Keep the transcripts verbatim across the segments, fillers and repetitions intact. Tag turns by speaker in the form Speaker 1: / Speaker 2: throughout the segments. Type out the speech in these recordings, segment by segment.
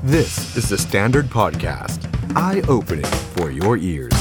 Speaker 1: This is the Standard Podcast. Eye-opening for your ears.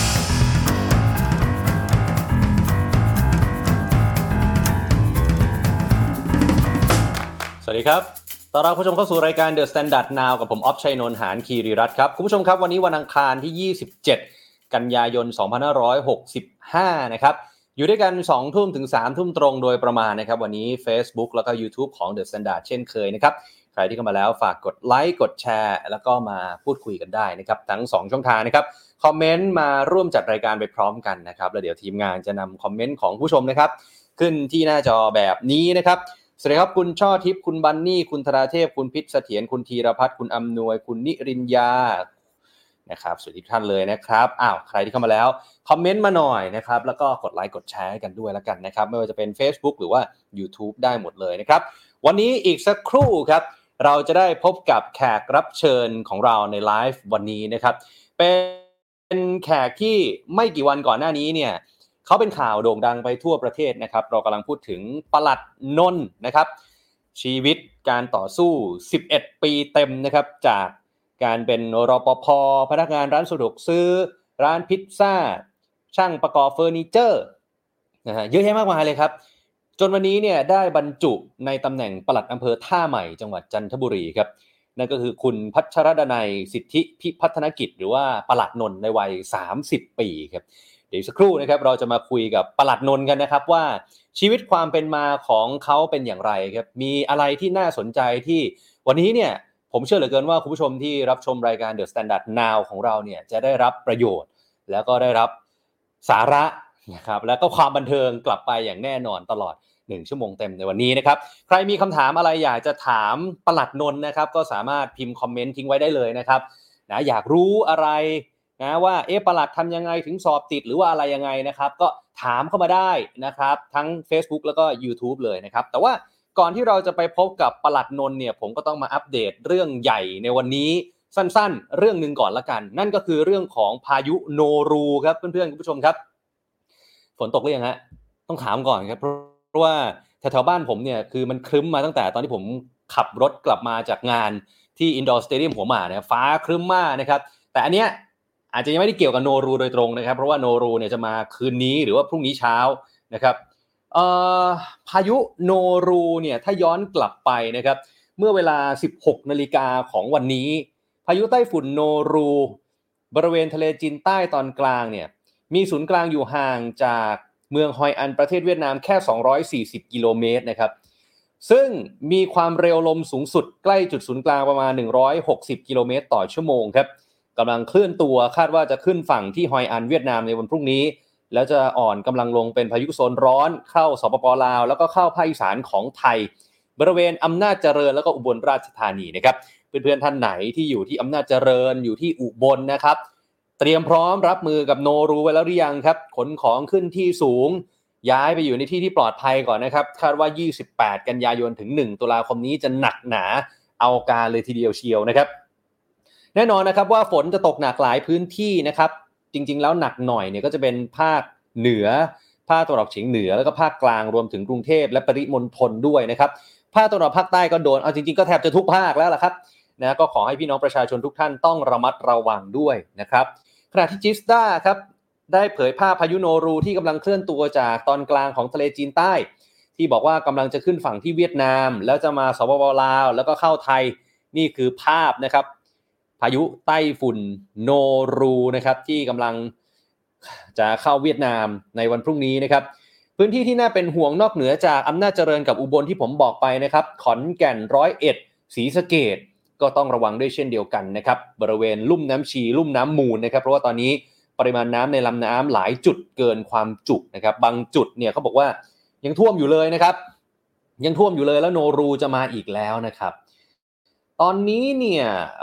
Speaker 2: สวัสดีครับต้อนรับผู้ชมเข้าสู่รายการ The Standard Now กับผมอ๊อฟชัยนนท์หานคีรีรัตน์ครับคุณผู้ชมครับวันนี้วันอังคารที่ยี่สิบเจ็ดกันยายนสองพันห้าร้อยหกสิบห้านะครับอยู่ด้วยกัน สองทุ่มถึงสามทุ่มตรงโดยประมาณนะครับวันนี้ Facebook แล้วก็ YouTube ของ The Standard เช่นเคยนะครับใครที่เข้ามาแล้วฝากกดไลค์กดแชร์แล้วก็มาพูดคุยกันได้นะครับทั้งสองช่องทางนะครับคอมเมนต์มาร่วมจัดรายการไปพร้อมกันนะครับแล้วเดี๋ยวทีมงานจะนำคอมเมนต์ของผู้ชมนะครับขึ้นที่หน้าจอแบบนี้นะครับสวัสดีครับคุณช่อทิพย์คุณบันนี่คุณธราเทพคุณพิษเสถียรคุณธีรพัฒน์คุณอำนวยคุณนิรินยานะครับสวัสดีทุกท่านเลยนะครับอ้าวใครที่เข้ามาแล้วคอมเมนต์มาหน่อยนะครับแล้วก็กดไลค์กดแชร์กันด้วยแล้วกันนะครับไม่ว่าจะเป็น Facebook หรือว่า YouTube ได้หมดเลยนะครับวันนี้อีกสักครู่ครับเราจะได้พบกับแขกรับเชิญของเราในไลฟ์วันนี้นะครับเป็นแขกที่ไม่กี่วันก่อนหน้านี้เนี่ยเขาเป็นข่าวโด่งดังไปทั่วประเทศนะครับเรากำลังพูดถึงปลัดนนท์นะครับชีวิตการต่อสู้สิบเอ็ดปีเต็มนะครับจากการเป็นรปภ.พนักงานร้านสะดวกซื้อร้านพิซซ่าช่างประกอบเฟอร์นิเจอร์นะฮะเยอะแยะมากมายเลยครับจนวันนี้เนี่ยได้บรรจุในตำแหน่งปลัดอำเภอท่าใหม่จังหวัดจันทบุรีครับนั่นก็คือคุณพัชรดนัยสิทธิพิพัฒนกิจหรือว่าปลัดนนท์ในวัยสามสิบปีครับเดี๋ยวสักครู่นะครับเราจะมาคุยกับปลัดนนท์กันนะครับว่าชีวิตความเป็นมาของเขาเป็นอย่างไรครับมีอะไรที่น่าสนใจที่วันนี้เนี่ยผมเชื่อเหลือเกินว่าคุณผู้ชมที่รับชมรายการ The Standard Now ของเราเนี่ยจะได้รับประโยชน์แล้วก็ได้รับสาระนะครับแล้วก็ความบันเทิงกลับไปอย่างแน่นอนตลอดหนึ่งชั่วโมงเต็มในวันนี้นะครับใครมีคำถามอะไรอยากจะถามปลัดนนท์นะครับก็สามารถพิมพ์คอมเมนต์ทิ้งไว้ได้เลยนะครับนะอยากรู้อะไรนะว่าเอ๊ะปลัดทำยังไงถึงสอบติดหรือว่าอะไรยังไงนะครับก็ถามเข้ามาได้นะครับทั้ง Facebook แล้วก็ YouTube เลยนะครับแต่ว่าก่อนที่เราจะไปพบกับปลัดนนท์เนี่ยผมก็ต้องมาอัปเดตเรื่องใหญ่ในวันนี้สั้นๆเรื่องนึงก่อนละกันนั่นก็คือเรื่องของพายุโนรูครับเพื่อนๆคุณผู้ชมครับฝนตกหรือยังฮะต้องถามก่อนครับเพราะว่าแถวๆบ้านผมเนี่ยคือมันครึ้มมาตั้งแต่ตอนที่ผมขับรถกลับมาจากงานที่อินดอร์สเตเดียมหัวหมากเนี่ยฟ้าครึ้มมากนะครับแต่อันเนี้ยอาจจะยังไม่ได้เกี่ยวกับโนรูโดยตรงนะครับเพราะว่าโนรูเนี่ยจะมาคืนนี้หรือว่าพรุ่งนี้เช้านะครับเอ่อพายุโนรูเนี่ยถ้าย้อนกลับไปนะครับเมื่อเวลา สิบหกนาฬิกา นของวันนี้พายุไต้ฝุ่นโนรูบริเวณทะเลจีนใต้ตอนกลางเนี่ยมีศูนย์กลางอยู่ห่างจากเมืองฮอยอันประเทศเวียดนามแค่สองร้อยสี่สิบกิโลเมตรนะครับซึ่งมีความเร็วลมสูงสุดใกล้จุดศูนย์กลางประมาณหนึ่งร้อยหกสิบกิโลเมตรต่อชั่วโมงครับกำลังเคลื่อนตัวคาดว่าจะขึ้นฝั่งที่ฮอยอันเวียดนามในวันพรุ่งนี้แล้วจะอ่อนกำลังลงเป็นพายุโซนร้อนเข้าสปป.ลาวแล้วก็เข้าภาคอีสานของไทยบริเวณอำนาจเจริญแล้วก็อุบลราชธานีนะครับเพื่อนๆท่านไหนที่อยู่ที่อำนาจเจริญอยู่ที่อุบลนะครับเตรียมพร้อมรับมือกับโนรูไว้แล้วหรือยังครับขนของขึ้นที่สูงย้ายไปอยู่ในที่ที่ปลอดภัยก่อนนะครับคาดว่ายี่สิบแปดกันยายนถึงหนึ่งตุลาคมนี้จะหนักหนาเอาการเลยทีเดียวเชียวนะครับแน่นอนนะครับว่าฝนจะตกหนักหลายพื้นที่นะครับจริงๆแล้วหนักหน่อยเนี่ยก็จะเป็นภาคเหนือภาคตะวันออกเฉียงเหนือแล้วก็ภาคกลางรวมถึงกรุงเทพและปริมณฑลด้วยนะครับภาคตะวันออกภาคใต้ก็โดนเอาจริงๆก็แทบจะทุกภาคแล้วล่ะครับนะก็ขอให้พี่น้องประชาชนทุกท่านต้องระมัดระวังด้วยนะครับขณะที่จิสดาครับได้เผยภาพพายุโนรูที่กำลังเคลื่อนตัวจากตอนกลางของทะเลจีนใต้ที่บอกว่ากำลังจะขึ้นฝั่งที่เวียดนามแล้วจะมาสปป.ลาวแล้วก็เข้าไทยนี่คือภาพนะครับพายุไต้ฝุ่นโนรูนะครับที่กำลังจะเข้าเวียดนามในวันพรุ่งนี้นะครับพื้นที่ที่น่าเป็นห่วงนอกเหนือจากอำนาจเจริญกับอุบลที่ผมบอกไปนะครับขอนแก่นร้อยเอ็ดศรีสะเกษก็ต้องระวังด้วยเช่นเดียวกันนะครับบริเวณลุ่มน้ำชีลุ่มน้ำมูลนะครับเพราะว่าตอนนี้ปริมาณน้ำในลำน้ำหลายจุดเกินความจุนะครับบางจุดเนี่ยเขาบอกว่ายังท่วมอยู่เลยนะครับยังท่วมอยู่เลยแล้วโนรูจะมาอีกแล้วนะครับตอนนี้เนี่ย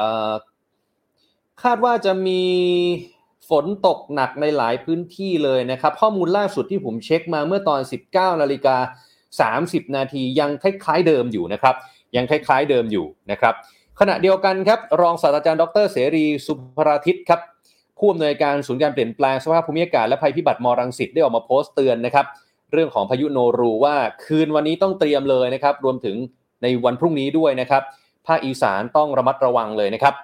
Speaker 2: คาดว่าจะมีฝนตกหนักในหลายพื้นที่เลยนะครับข้อมูลล่าสุดที่ผมเช็คมาเมื่อตอน สิบเก้านาฬิกาสามสิบนาทียังคล้ายๆเดิมอยู่นะครับยังคล้ายๆเดิมอยู่นะครับขณะเดียวกันครับรองศาสตราจารย์ดรเสรีสุภราทิตครับผู้อำนวยการศูนย์การเปลี่ยนแปลงสภาพภูมิอากาศและภัยพิบัติมรังสิตได้ออกมาโพสต์เตือนนะครับเรื่องของพายุโนรูว่าคืนวันนี้ต้องเตรียมเลยนะครับรวมถึงในวันพรุ่งนี้ด้วยนะครับภาคอีสานต้องระมัดระวังเลยนะครับ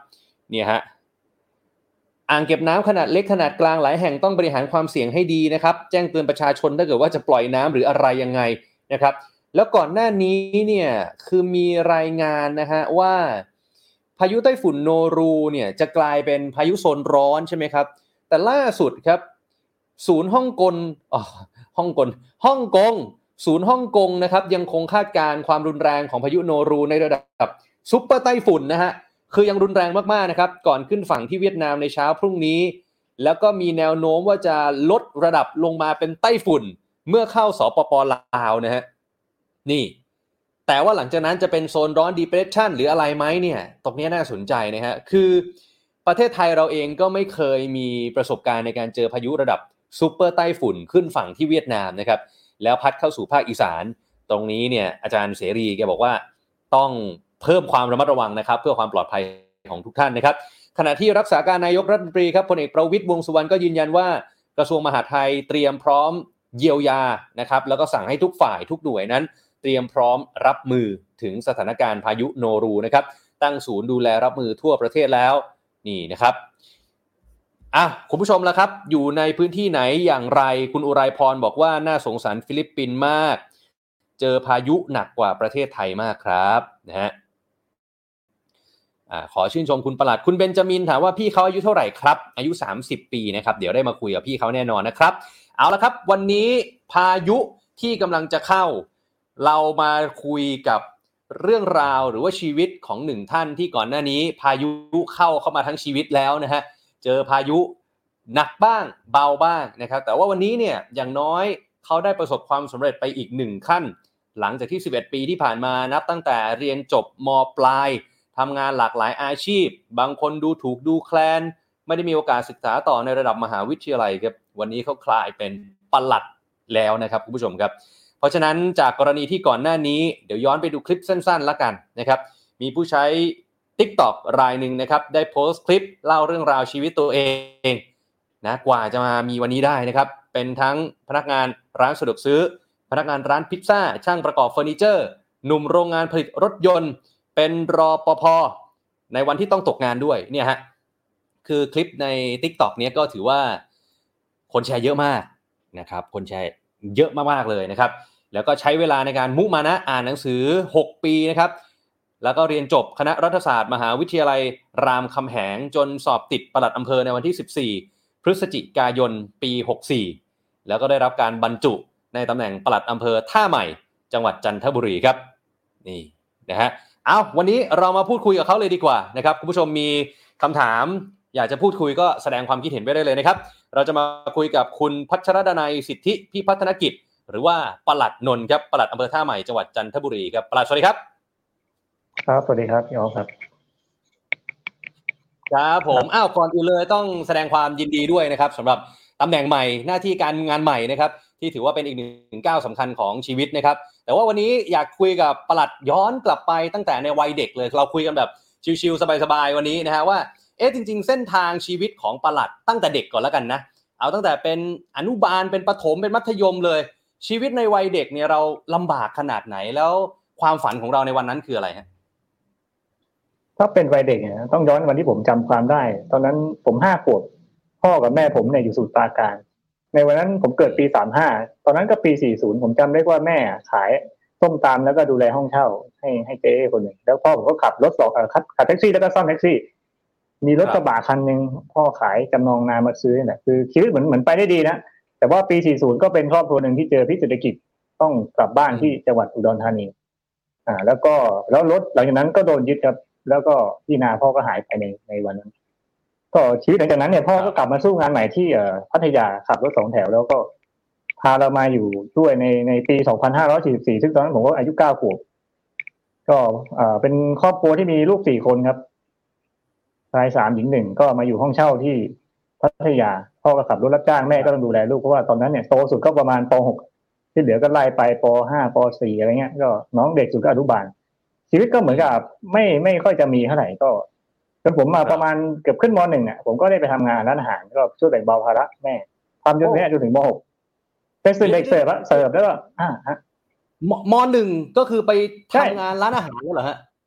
Speaker 2: เนี่ยฮะอ่างเก็บน้ำขนาดเล็กขนาดกลางหลายแห่งต้องบริหารความเสี่ยงให้ดีนะครับแจ้งเตือนประชาชนถ้าเกิดว่าจะปล่อยน้ำหรืออะไรยังไงนะครับแล้วก่อนหน้านี้เนี่ยคือมีรายงานนะฮะว่าพายุไต้ฝุ่นโนรูเนี่ยจะกลายเป็นพายุโซนร้อนใช่ไหมครับแต่ล่าสุดครับศูนย์ฮ่องกงอ๋อฮ่องกงฮ่องกงศูนย์ฮ่องกงนะครับยังคงคาดการณ์ความรุนแรงของพายุโนรูในระดับซุปเปอร์ไต้ฝุ่นนะฮะคือยังรุนแรงมากๆนะครับก่อนขึ้นฝั่งที่เวียดนามในเช้าพรุ่งนี้แล้วก็มีแนวโน้มว่าจะลดระดับลงมาเป็นไต้ฝุ่นเมื่อเข้าสปป.ลาวนะฮะนี่แต่ว่าหลังจากนั้นจะเป็นโซนร้อน depression หรืออะไรไหมเนี่ยตรงนี้น่าสนใจนะฮะคือประเทศไทยเราเองก็ไม่เคยมีประสบการณ์ในการเจอพายุระดับซุปเปอร์ไต้ฝุ่นขึ้นฝั่งที่เวียดนามนะครับแล้วพัดเข้าสู่ภาคอีสานตรงนี้เนี่ยอาจารย์เสรีแกบอกว่าต้องเพิ่มความระมัดระวังนะครับเพื่อความปลอดภัยของทุกท่านนะครับขณะที่รักษาการนายกรัฐมนตรีครับพลเอกประวิตรวงษ์สุวรรณก็ยืนยันว่ากระทรวงมหาดไทยเตรียมพร้อมเยียวยานะครับแล้วก็สั่งให้ทุกฝ่ายทุกหน่วยนั้นเตรียมพร้อมรับมือถึงสถานการณ์พายุโนรูนะครับตั้งศูนย์ดูแลรับมือทั่วประเทศแล้วนี่นะครับอ่ะคุณผู้ชมละครับอยู่ในพื้นที่ไหนอย่างไรคุณอุไรพรบอกว่าน่าสงสารฟิลิปปินส์มากเจอพายุหนักกว่าประเทศไทยมากครับนะฮะอ่าขอชื่นชมคุณประหลัดคุณเบนจามินถามว่าพี่เขาอายุเท่าไหร่ครับอายุสามสิบปีนะครับเดี๋ยวได้มาคุยกับพี่เขาแน่นอนนะครับเอาละครับวันนี้พายุที่กำลังจะเข้าเรามาคุยกับเรื่องราวหรือว่าชีวิตของหนึ่งท่านที่ก่อนหน้านี้พายุเข้าเข้ามาทั้งชีวิตแล้วนะฮะเจอพายุหนักบ้างเบาบ้างนะครับแต่ว่าวันนี้เนี่ยอย่างน้อยเขาได้ประสบความสำเร็จไปอีกหนึ่งขั้นหลังจากที่สิบเอ็ดปีที่ผ่านมานับตั้งแต่เรียนจบม.ปลายทำงานหลากหลายอาชีพบางคนดูถูกดูแคลนไม่ได้มีโอกาสศึกษาต่อในระดับมหาวิทยาลัยครับวันนี้เขากลายเป็นปลัดแล้วนะครับคุณผู้ชมครับเพราะฉะนั้นจากกรณีที่ก่อนหน้านี้เดี๋ยวย้อนไปดูคลิปสั้นๆละกันนะครับมีผู้ใช้ TikTok รายหนึ่งนะครับได้โพสต์คลิปเล่าเรื่องราวชีวิตตัวเองนะกว่าจะมามีวันนี้ได้นะครับเป็นทั้งพนักงานร้านสะดวกซื้อพนักงานร้านพิซซ่าช่างประกอบเฟอร์นิเจอร์หนุ่มโรงงานผลิตรถยนต์เป็นรปภ.ในวันที่ต้องตกงานด้วยเนี่ยฮะคือคลิปใน TikTok เนี้ยก็ถือว่าคนแชร์เยอะมากนะครับคนแชร์เยอะมากๆเลยนะครับแล้วก็ใช้เวลาในการมุมานะอ่านหนังสือหกปีนะครับแล้วก็เรียนจบคณะรัฐศาสตร์มหาวิทยาลัยรามคำแหงจนสอบติดปลัดอำเภอในวันที่สิบสี่พฤศจิกายนปีหกสี่แล้วก็ได้รับการบรรจุในตำแหน่งปลัดอำเภอท่าใหม่จังหวัดจันทบุรีครับนี่นะฮะเอาวันนี้เรามาพูดคุยกับเขาเลยดีกว่านะครับคุณผู้ชมมีคำถามอยากจะพูดคุยก็แสดงความคิดเห็นไว้ได้เลยนะครับเราจะมาคุยกับคุณพัชรดนัยสิทธิพิพัฒนกิจหรือว่าปลัดนนท์ครับปลัดอำเภอท่าใหม่จังหวัดจันทบุรีครับปลัดสวัสดีครับ
Speaker 3: ครับสวัสดีครับพี่อ๋อครับ
Speaker 2: ครับผมอ้าวก่อนอื่นเลยต้องแสดงความยินดีด้วยนะครับสำหรับตำแหน่งใหม่หน้าที่การงานใหม่นะครับที่ถือว่าเป็นอีกหนึ่งก้าวสำคัญของชีวิตนะครับแต่ว่าวันนี้อยากคุยกับปลัดย้อนกลับไปตั้งแต่ในวัยเด็กเลยเราคุยกันแบบชิลๆสบายๆวันนี้นะฮะว่าเอ๊ะจริงๆเส้นทางชีวิตของปลัดตั้งแต่เด็กก่อนแล้วกันนะเอาตั้งแต่เป็นอนุบาลเป็นประถมเป็นมัธยมเลยชีวิตในวัยเด็กเนี่ยเราลำบากขนาดไหนแล้วความฝันของเราในวันนั้นคืออะไรฮะ
Speaker 3: ถ้าเป็นวัยเด็กเนี่ยต้องย้อนวันที่ผมจำความได้ตอนนั้นผมห้าขวบพ่อกับแม่ผมเนี่ยอยู่สมุทรปราการในวันนั้นผมเกิดปีสามห้าตอนนั้นก็ปีสี่สิบผมจำได้ว่าแม่ขายส้มตำแล้วก็ดูแลห้องเช่าให้ให้เจ๊คนหนึ่งแล้วพ่อผมก็ขับรถสองขับขับแท็กซี่แล้วก็ซ่อมแท็กซี่มีรถกระบะคันนึงพ่อขายจำนองนามาซื้อเนี่ยคือชีวิตเหมือนเหมือนไปได้ดีนะแต่ว่าปีสี่สิบก็เป็นครอบครัวนึงที่เจอพิษเศรษฐกิจต้องกลับบ้านที่จังหวัดอุดรธานีอ่าแล้วก็แล้วรถหลังจากนั้นก็โดนยึดครับแล้วก็ที่นาพ่อก็หายไปในในวันนั้นก็ชีวิตหลังจากนั้นเนี่ยพ่อก็กลับมาสู้งานใหม่ที่เอ่อพัทยาขับรถสองแถวแล้วก็พาเรามาอยู่ด้วยในในปีสองพันห้าร้อยสี่สิบสี่ซึ่งตอนนั้นผมก็อายุเก้าขวบก็เอ่อเป็นครอบครัวที่มีลูกสี่คนครับชายสามหญิงหนึ่งก็มาอยู่ห้องเช่าที่พัทยาพ่อก็ขับรถรับจ้างแม่ก็ต้องดูแลลูกเพราะว่าตอนนั้นเนี่ยโตสุดก็ประมาณป.หกที่เหลือก็ไล่ไปป.ห้าป.สี่อะไรเงี้ยก็น้องเด็กสุดก็อนุบาลชีวิตก็เหมือนกับไม่ไม่ค่อยจะมีเท่าไหร่ก็จนผมมาประมาณเกือบขึ้นม.หนึ่งอ่ะผมก็ได้ไปทำงานร้านอาหารก็ช่วยแบ่งเบาภาระแม่ทำจนแม่จนถึงม.หกเป็นเด็กเสิร์ฟอะเสิร์ฟแล้วก็อ่าฮะ
Speaker 2: ม.หนึ่งก็คือไปทำงานร้านอาหารแล้วเหรอฮะ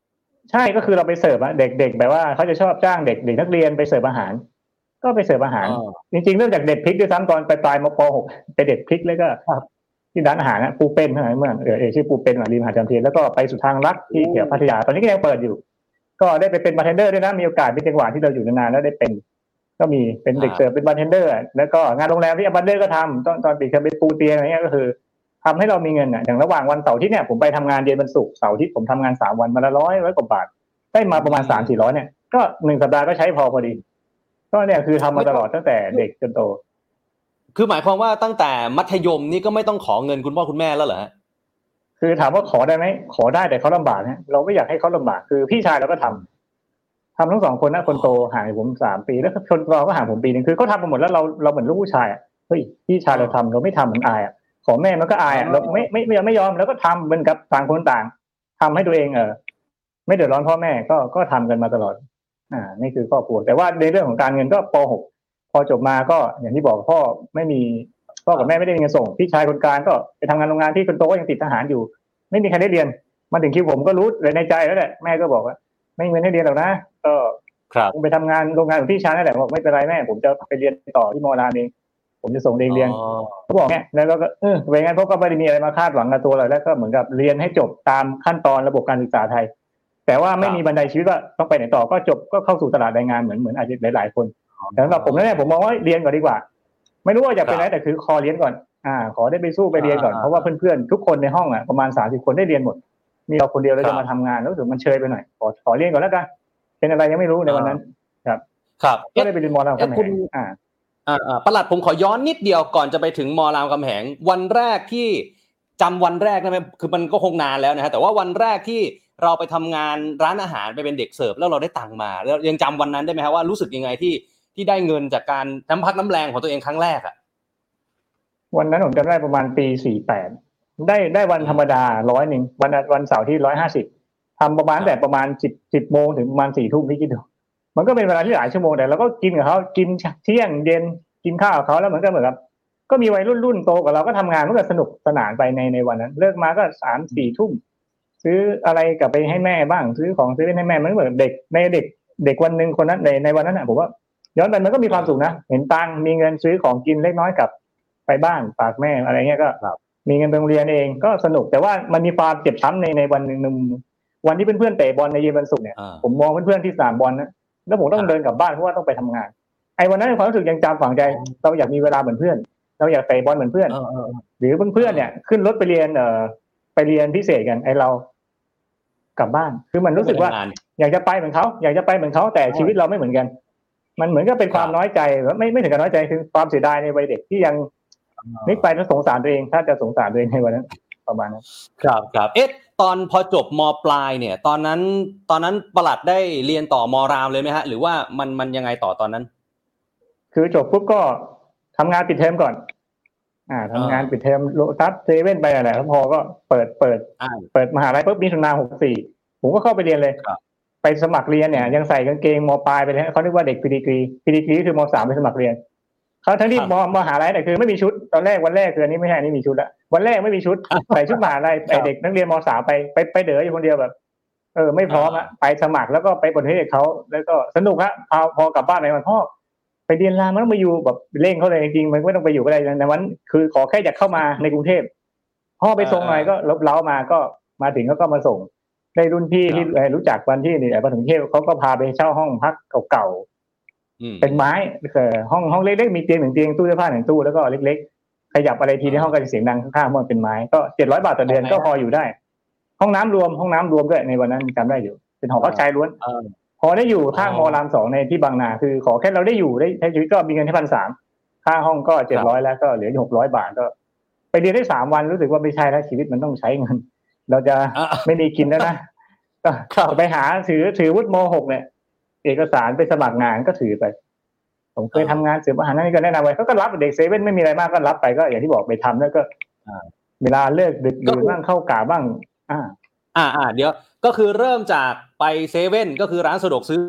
Speaker 3: ใช่ก็คือเราไปเสิร์ฟอะเด็กๆแบบว่าเขาจะชอบจ้างเด็กเด็กนักเรียนไปเสิร์ฟอาหารก็ไปเสิร์ฟอาหารจริงๆเริ่มจากเด็ดพริกด้วยซ้ำตอนปลายๆมป .หก ไปเด็ดพริกแล้วก็ที่ร้านอาหารนะปูเป็นเท่านั้นเมื่อเออชื่อปูเป็นริมหาดจอมเทียนแล้วก็ไปสุดทางลัดที่แถวพัทยาตอนนี้ก็ยังเปิดอยู่ก็ได้ไปเป็นบาร์เทนเดอร์ด้วยนะมีโอกาสเป็นจังหวะที่เราอยู่นานๆแล้วได้เป็นก็มีเป็นเด็กเสิร์ฟเป็นบาร์เทนเดอร์แล้วก็งานโรงแรมที่บาร์เทนเดอร์ก็ทำตอนตอนปิดเคยเป็นปูเตียงอะไรเงี้ยก็คือทำให้เรามีเงินอ่ะอย่างระหว่างวันเสาร์ที่เนี่ยผมไปทำงานเย็นวันศุกร์เสาร์ที่ผมทำงานสามวันวันละร้อยร้อยกว่าบาทได้มาประมาณสามสี่ร้อยเนี่ยก็หนึ่งสัปดาห์ก็ใช้พอพอดีก็เนี่ยคือทำมาตลอดตั้งแต่เด็กจนโต
Speaker 2: คือหมายความว่าตั้งแต่มัธยมนี่ก็ไม่ต้องขอเงินคุณพ่อคุณแม่แล้วเหรอฮะ
Speaker 3: คือถามว่าขอได้ไหมขอได้แต่เขาลำบากนะเราไม่อยากให้เขาลำบากคือพี่ชายเราก็ทำทำทั้งสองคนนะคนโตห่างผมสามปีแล้วคนรองก็ห่างผมปีนึงคือเขาทำกันหมดแล้วเราเราเหมือนลูกผู้ชายอ่ะเฮ้ยพี่ชายเราทำเราไม่ทำมันอายอ่ะขอแม่มันก็อายอ่ะเราไม่ไม่ไม่ไม่ยอมแล้วก็ทำเหมือนกับต่างคนต่างทำให้ตัวเองเออไม่เดือดร้อนพ่อแม่ก็ก็ทำกันมาตลอดอ่านี่คือครอบครัวแต่ว่าในเรื่องของการเงินก็ป .หก พอจบมาก็อย่างที่บอกพ่อไม่มีพ่อกับแม่ไม่ได้มีเงินส่งพี่ชายคนกลางก็ไปทำงานโรงงานที่คนโตก็ยังติดทหารอยู่ไม่มีใครได้เรียนมาถึงคิวผมก็รู้เลยในใจแล้วแหละแม่ก็บอกว่าไม่มีเงินให้เรียนหรอกนะก็คงไปทำงานโรงงานของพี่ชายนั่นแหละบอกไม่เป็นไรแม่ผมจะไปเรียนต่อที่มอรามเองผมจะส่งเด็กเรียนเขาบอกเนี่ยแล้วก็เออไปงั้นพวกก็ไม่ได้มีอะไรมาคาดหวังกับตัวเลยแล้วก็เหมือนกับเรียนให้จบตามขั้นตอนระบบการศึกษาไทยแต่ว่าไม่มีบันไดชีวิตว่าต้องไปไหนต่อก็จบก็เข้าสู่ตลาดแรงงานเหมือนเหมือนอาจจะหลายๆคนแต่สำหรับผมเนี่ยผมมองว่าเรียนก่อนดีกว่าไม่รู้ว่าอยากเป็นอะไรแต่คือคอเรียนก่อนอ่าขอได้ไปสู้ไปเรียนก่อนเพราะว่าเพื่อนๆทุกคนในห้องอ่ะประมาณสามสิบคนได้เรียนหมดมีเราคนเดียวแล้วจะมาทำงานแล้วรู้สึกมันเชยไปหน่อยขอขอเรียนก่อนแล้วกันเป็นอะไรยังไม่รู้ในวันนั้นครับ
Speaker 2: ครับ
Speaker 3: ก็ได้ไปเรียนมอรามคำแหงอ่า
Speaker 2: อ่าประหลัดผมขอย้อนนิดเดียวก่อนจะไปถึงมอรามคำแหงวันแรกที่จำวันแรกได้ไหมคือมันก็คงนานแล้วนะฮะแต่ว่าวันแรกที่เราไปทำงานร้านอาหารไปเป็นเด็กเสิร์ฟแล้วเราได้ตังค์มาแล้วยังจำวันนั้นได้ไหมครับว่ารู้สึกยังไงที่ที่ได้เงินจากการน้ำพักน้ำแรงของตัวเองครั้งแรกอ่ะ
Speaker 3: วันนั้นผมจำได้ประมาณปีสี่แปดได้ได้วันธรรมดาร้อยหนึ่งวันวันเสาร์ที่ร้อยห้าสิบทำประมาณแต่ประมาณสิบสิบโมงถึงประมาณสี่ทุ่มที่คิดดูมันก็เป็นเวลาที่หลายชั่วโมงแต่เราก็กินกับเขากินเที่ยงเย็นกินข้าวกับเขาแล้วมันก็เหมือนกับก็มีวัยรุ่นรุ่นโตกว่าเราก็ทำงานมันก็สนุกสนานไปในในวันนั้นเลิกมาก็สามสี่ทุ่มซื้ออะไรกลับไปให้แม่บ้างซื้อของซื้อให้แม่มันเหมือนเด็กในเด็กเด็กวันนึงคนนั้นในในวันนั้นน่ะผมว่าย้อนไปมันก็มีความสุขนะเห็นตังค์มีเงินซื้อของกินเล็กน้อยกับไปบ้านฝากแม่อะไรเงี้ยก็มีเงินไปโรงเรียนเองก็สนุกแต่ว่ามันมีความเจ็บช้ำในในวันนึงวันที่เพื่อนๆเตะบอลในเย็นวันศุกร์เนี่ยผมมองเพื่อนๆที่สนามบอลนะแล้วผมต้องเดินกลับบ้านเพราะว่าต้องไปทำงานไอ้วันนั้นความรู้สึกยังจำฝังใจเราอยากมีเวลาเหมือนเพื่อนเราอยากเตะบอลเหมือนเพื่อนหรือเพื่อนๆเนี่ยขึ้นรถไปเรียนเอ่อไปเรียนพิเศษกันไอ้เรากลับบ้านคือมันรู้สึกว่าอยากจะไปเหมือนเขาอยากจะไปเหมือนเขาแต่ชีวิตเราไม่เหมือนกันมันเหมือนกับเป็นความน้อยใจไม่ไม่ถึงกับน้อยใจคือความเสียดายในวัยเด็กที่ยังนึกไปแล้วสงสารตัวเองถ้าจะสงสารตัวเองในวันนั้นประมาณนั้น
Speaker 2: ครับครับเอ๊ะตอนพอจบม.ปลายเนี่ยตอนนั้นตอนนั้นประหลัดได้เรียนต่อม.รามเลยไหมฮะหรือว่ามันมันยังไงต่อตอนนั้น
Speaker 3: คือจบปุ๊บก็ทำงานปิดเทอมก่อนอ่าทำงานปิดเทอมโลตัสเซเว่นไปอะไรแล้วพอก็เปิดเปิดเปิดมหาลัยปุ๊บมิถุนายนหกสี่ผมก็เข้าไปเรียนเลยไปสมัครเรียนเนี่ยยังใส่กางเกงม.ปลายไปเลยเขาเรียกว่าเด็กพีดีกรีพีดีกรีคือม.สามไปสมัครเรียนเขาทั้งที่ม.มหาลัยเนี่ยคือไม่มีชุดตอนแรกวันแรกคืออันนี้ไม่ใช่นี่มีชุดละวันแรกไม่มีชุดใส่ชุดมหาลัยไอเด็กนักเรียนม.สามไปไปไปเด๋ออยู่คนเดียวแบบเออไม่พร้อมอะไปสมัครแล้วก็ไปบนเทศเขาแล้วก็สนุกฮะพอพอกลับบ้านในวันพ่อไปเรียนรามมันต้องมาอยู่แบบเร่งเขาเลยจริงๆมันไม่ต้องไปอยู่ก็ได้ในวันคือขอแค่อยากเข้ามาในกรุงเทพพ่อไปส่งหน่อยก็ลบเล้ามาก็มาถึงเขาก็มาส่งได้รุ่นพี่ที่รู้จักวันที่นี่พอถึงเทพเขาก็พาไปเช่าห้องพักเก่าๆเป็นไม้เออห้องห้องเล็กๆมีเตียงหนึ่งเตียงตู้เสื้อผ้าหนึ่งตู้แล้วก็เล็กๆขยับอะไรทีในห้องก็จะเสียงดังข้างๆมันเป็นไม้ก็เจ็ดร้อยบาทต่อเดือนก็พออยู่ได้ห้องน้ำรวมห้องน้ำรวมด้วยในวันนั้นจำได้อยู่เป็นหอพักชายล้วนพอได้อยู่ข้างมอรามสองในที่บางนาคือขอแค่เราได้อยู่ได้ใช้ชีวิตก็มีเงินแค่พันสามค่าห้องก็เจ็ดร้อยแล้วก็เหลืออยู่หกร้อยบาทก็ไปเรียนได้สามวันรู้สึกว่าไม่ใช่แล้วชีวิตมันต้องใช้เงินเราจะไม่มีกินแล้วนะก็ไปหาถือถือวุฒิม.หกเนี่ยเอกสารไปสมัครงานก็ถือไปผมเคยทำงานเสิร์ฟอาหารนั่นก็แนะนำไว้เขาก็รับเด็กเซเว่นไม่มีอะไรมากก็รับไปก็อย่างที่บอกไปทำแล้วก็เวลาเลิกดึกดื่นบ้างเข้ากะบ้างอ่า
Speaker 2: อ่าอ่าเดี๋ยวก็คือเริ่มจากไปเซเว่นก็คือร้านสะดวกซื้อ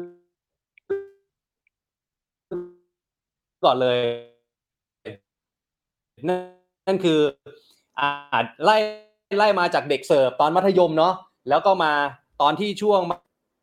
Speaker 2: ก่อนเลยนั่นคืออ่าไล่ไล่มาจากเด็กเสิร์ฟตอนมัธยมเนาะแล้วก็มาตอนที่ช่วง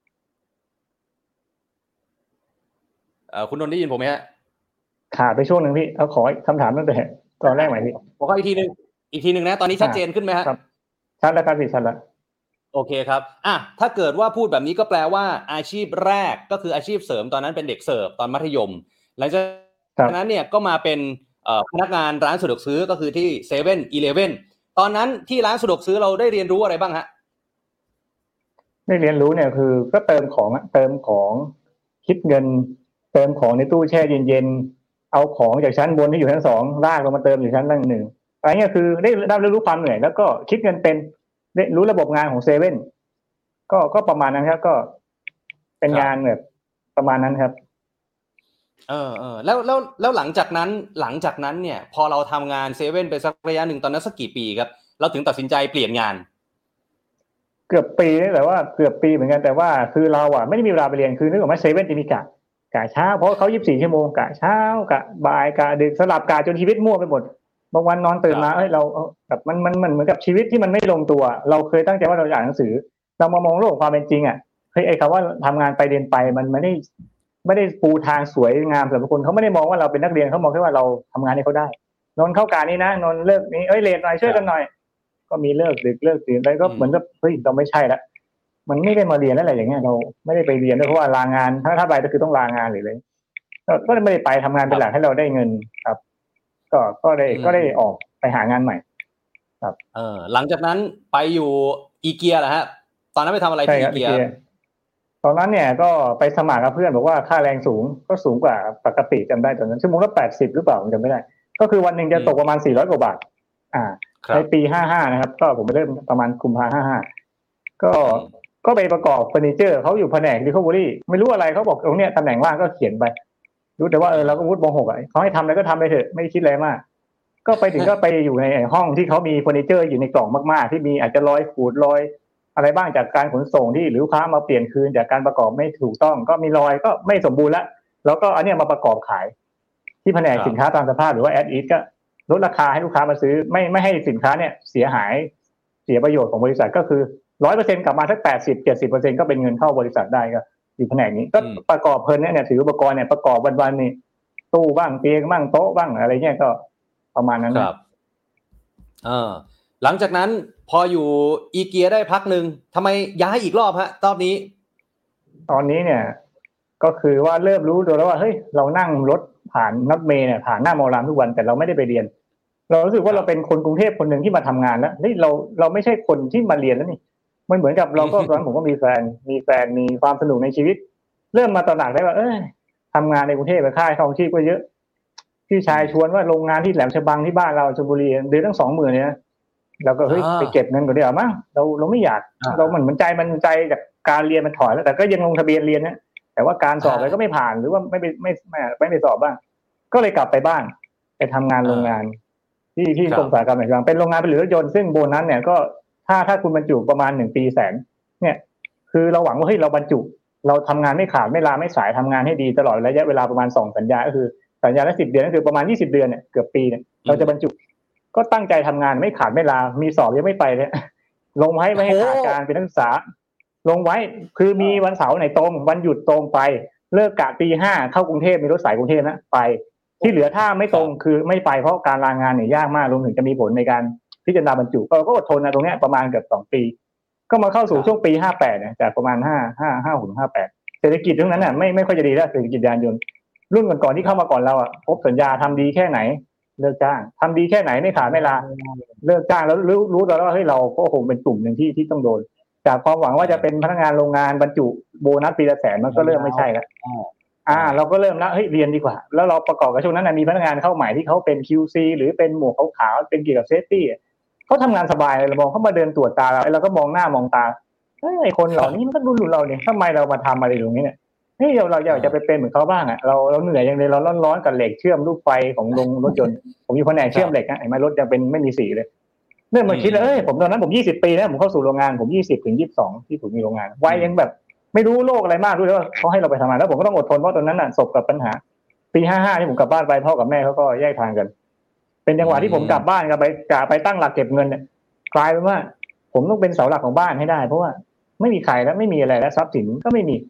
Speaker 2: เอ่อคุณนนท์ได้ยินผมไหมฮะ
Speaker 3: ขาดไปช่วงนึงพี่เอาขอคำถามตั้งแต่ตอนแรกใหม่พี่
Speaker 2: ผมขออีกทีนึงอีกทีนึงนะตอนนี้ชัดเจนขึ้นไหมฮะ
Speaker 3: ครับชัดแล้วครับพี่ชัดแล้ว
Speaker 2: โอเคครับอ่ะถ้าเกิดว่าพูดแบบนี้ก็แปลว่าอาชีพแรกก็คืออาชีพเสริมตอนนั้นเป็นเด็กเสิร์ฟตอนมัธยมหลังจากนั้นเนี่ยก็มาเป็นเอ่อพนักงานร้านสะดวกซื้อก็คือที่เซเว่นอีเลฟเว่นตอนนั้นที่ร้านสะดวกซื้อเราได้เรียนรู้อะไรบ้างฮะ
Speaker 3: ได้เรียนรู้เนี่ยคือก็เติมของเติมของคิดเงินเติมของในตู้แช่เย็นๆเอาของจากชั้นบนที่อยู่ชั้นสองลากลงมาเติมอยู่ชั้นล่างหนึ่งอะไรเงี้ยคือได้ได้เรียนรู้ความเหนื่อยแล้วก็คิดเงินเป็นได้รู้ระบบงานของเซเว่นก็ก็ประมาณนั้นครับก็เป็นงานแบบประมาณนั้นครับ
Speaker 2: เออเออแล้วแล้วแล้วหลังจากนั้นหลังจากนั้นเนี่ยพอเราทำงานเซเว่นไปสักระยะหนึ่งตอนนั้นสักกี่ปีครับเราถึงตัดสินใจเปลี่ยนงาน
Speaker 3: เกือบปีแต่ว่าเกือบปีเหมือนกันแต่ว่าคือเราอ่ะไม่ได้มีเวลาไปเรียนคือนึกออกไหมเซเว่นจะมีกะกะเช้าเพราะเขายี่สิบสี่ชั่วโมงกะเช้ากะบ่ายกะดึกสลับกะจนชีวิตมั่วไปหมดบางวันนอนตื่นมาเอ้ยเราแบบมันมันมันเหมือนกับชีวิตที่มันไม่ลงตัวเราเคยตั้งใจว่าเราจะอ่านหนังสือเรามามองโลกความเป็นจริงอ่ะเฮ้ยไอ้คำว่าทำงานไปเรียนไปมันไม่ได้ไม่ได้ปูทางสวยงามสำหรับคนเขาไม่ได้มองว่าเราเป็นนักเรียนเขามองแค่ว่าเราทำงานให้เขาได้นนเข้าการนี้นะนนเลิกนี้เอ้ยเรียนหน่อยช่วยกันหน่อยก็มีเลิกดึกเลิกตื่นแล้วก็เหมือนกับเฮ้ยเราไม่ใช่ละมันไม่ได้มาเรียนอะไรอย่างเงี้ยเราไม่ได้ไปเรียนด้วยเพราะว่าลางานถ้าถ้าไปก็คือต้องลางานหรืออะไรก็ไม่ได้ไปทำงานเป็นหลักให้เราได้เงินครับก็ก็ได้ก็ได้ออกไปหางานใหม่ครับ
Speaker 2: เออหลังจากนั้นไปอยู่อีเกียเหรอฮะตอนนั้นไปทำอะไรที่อีเกีย
Speaker 3: ตอนนั้นเนี่ยก็ไปสมัครกับเพื่อนบอกว่าค่าแรงสูงก็สูงกว่าปกติจำได้ตอนนั้นชั่วโมงละแปดสิบหรือเปล่าจำไม่ได้ก็คือวันหนึ่งจะตกประมาณสี่ร้อยกว่าบาทอ่าในปีห้าสิบห้านะครับก็ผมไปเริ่มประมาณกุมภาพันธ์ห้าสิบห้าก็ก็ไปประกอบเฟอร์นิเจอร์เขาอยู่แผนก recovery ไม่รู้อะไรเขาบอกตรงเนี้ยตำแหน่งว่างก็เขียนไปรู้แต่ว่าเออเราก็วุฒิม.หกอ่ะเขาให้ทำอะไรก็ทำไปเถอะไม่คิดอะไรมากก็ไปถึงก็ไปอยู่ในห้องที่เขามีเฟอร์นิเจอร์อยู่ในกล่องมากๆที่มีอาจจะรอยขูดรอยอะไรบ้างจากการขนส่งที่หรือลูกค้ามาเปลี่ยนคืนจากการประกอบไม่ถูกต้องก็มีรอยก็ไม่สมบูรณ์แล้วแล้วก็อันเนี้ยมาประกอบขายที่แผนกสินค้าตามสภาพหรือว่าแอดอีทก็ลดราคาให้ลูกค้ามาซื้อไม่ไม่ให้สินค้าเนี่ยเสียหายเสียประโยชน์ของบริษัทก็คือ ร้อยเปอร์เซ็นต์ กลับมาสัก แปดสิบ เจ็ดสิบเปอร์เซ็นต์ ก็เป็นเงินเข้าบริษัทได้ก็อยู่แผนกนี้ก็ประกอบเพลินเนี่ยถืออุปกรณ์เนี่ยประกอบวันๆนี่ตู้บ้างเตียงบ้างโต๊ะบ้างอะไรเงี้ยก็ประมาณนั้น
Speaker 2: ครับเออหลังจากนั้นพออยู่อีเกียได้พักนึงทำไมย้ายอีกรอบฮะรอบนี้
Speaker 3: ตอนนี้เนี่ยก็คือว่าเริ่มรู้ตัวแล้วว่าเฮ้ยเรานั่งรถผ่านนัดเมย์เนี่ยผ่านหน้ามอรามทุกวันแต่เราไม่ได้ไปเรียนเรารู้สึกว่าเราเป็นคนกรุงเทพคนนึงที่มาทำงานแล้วเฮ้ยเราเราไม่ใช่คนที่มาเรียนแล้วนี่มันเหมือนกับเราก็ตอนนั้นผมก็มีแฟนมีแฟนมีความสนุกในชีวิตเริ่มมาตระหนักได้ว่าเอ้ยทำงานในกรุงเทพไปค่ายของชีพก็เยอะพี่ชายชวนว่าโรงงานที่แหลมฉบังที่บ้านเราชลบุรีเดือนตั้งสองหมื่นเนี่ยเราก็เฮ้ยไปเก็บเงินก่อนดีกว่ามั้งเราเราไม่อยากเราเหมือนมันใจมันใจจากการเรียนมันถอยแล้วแต่ก็ยังลงทะเบียนเรียนนะแต่ว่าการสอบอะไรก็ไม่ผ่านหรือว่าไม่ไปไม่ไม่ไม่ไปสอบบ้างก็เลยกลับไปบ้านไปทำงานโรงงานที่ที่กรมอุตสาหกรรมแห่งชาติเป็นโรงงานผลิตรถยนต์ซึ่งโบนัสเนี่ยก็ถ้าถ้าคุณบรรจุประมาณหนึ่งปีแสนเนี่ยคือเราหวังว่าเฮ้ยเราบรรจุเราทำงานไม่ขาดไม่ลาไม่สายทำงานให้ดีตลอดระยะเวลาประมาณสองสัญญาก็คือสัญญาละสิบเดือนก็คือประมาณยี่สิบเดือนเนี่ยเกือบปีเนี่ยเราจะบรรจุก็ตั้งใจทำงานไม่ขาดไม่ลามีสอบยังไม่ไปเลยลงไว้ไม่ให้ขาดการเป็นนักศึกษาลงไว้คือมีวันเสาร์ไหนตรงวันหยุดตรงไปเลิกกะตีห้าเข้ากรุงเทพมีรถสายกรุงเทพนะไปที่เหลือถ้าไม่ตรงคือไม่ไปเพราะการลางานเนี่ยยากมากรวมถึงจะมีผลในการพิจารณาบรรจุเราก็อดทนนะตรงนี้ประมาณเกือบสองปีก็มาเข้าสู่ช่วงปีห้าแปดเนี่ยจากประมาณห้า ห้า ห้า หก ห้า แปดเศรษฐกิจตรงนั้นน่ะไม่ไม่ค่อยจะดีแล้วเศรษฐกิจยานยนต์รุ่นก่อนๆที่เข้ามาก่อนเราอ่ะพบสัญญาทำดีแค่ไหนเลิกจ้างทำดีแค่ไหนไม่ขาดไม่ลาเลิกจ้างแล้วรู้รู้แล้วว่าเฮ้ยเราก็คงเป็นกลุ่มหนึ่งที่ที่ต้องโดนจากความหวังว่าจะเป็นพนักงานโรงงานบรรจุโบนัสปีละแสนมันก็เริ่มไม่ใช่แล้วอ่าเราก็เริ่มละเฮ้ยเรียนดีกว่าแล้วเราประกอบกับช่วงนั้นมีพนักงานเข้าใหม่ที่เขาเป็น คิว ซี หรือเป็นหมวกขาวๆเป็นเกี่ยวกับเซฟตี้เขาทำงานสบายเรามองเขามาเดินตรวจตาเราเราก็มองหน้ามองตาเฮ้ยไอคนเหล่านี้มันก็รุ่นเราเนี่ยทำไมเรามาทำอะไรตรงนี้เนี่ยเฮ้ยเราเราอยากจะไปเป็นเหมือนเขาบ้างอ่ะเราเราเหนื่อยอย่างเดียวเราร้อนๆกับเหล็กเชื่อมลูกไฟของโรงรถยนต์ผมอยู่แผนกเชื่อมเหล็กนะไอ้ไม้รถยังเป็นไม่มีสีเลยเริ่มมาคิดเลยเอ้ยผมตอนนั้นผมยี่สิบปีแล้วผมเข้าสู่โรงงานผมยี่สิบถึงยี่สิบสองที่ผมมีโรงงานวัยยังแบบไม่รู้โลกอะไรมากด้วยว่าเขาให้เราไปทำงานแล้วผมก็ต้องอดทนเพราะตอนนั้นน่ะสบกับปัญหาปีห้าสิบห้าที่ผมกลับบ้านไปพ่อกับแม่เขาก็แยกทางกันเป็นจังหวะที่ผมกลับบ้านกันไปกะไปตั้งหลักเก็บเงินเนี่ยกลายเป็นว่าผมต้องเป็นเสาหลักของบ้านให้ได้เพราะว่าไม่มีใครแล้วไม่มีอะไรแล้วทรัพย์สินก็ไม่มี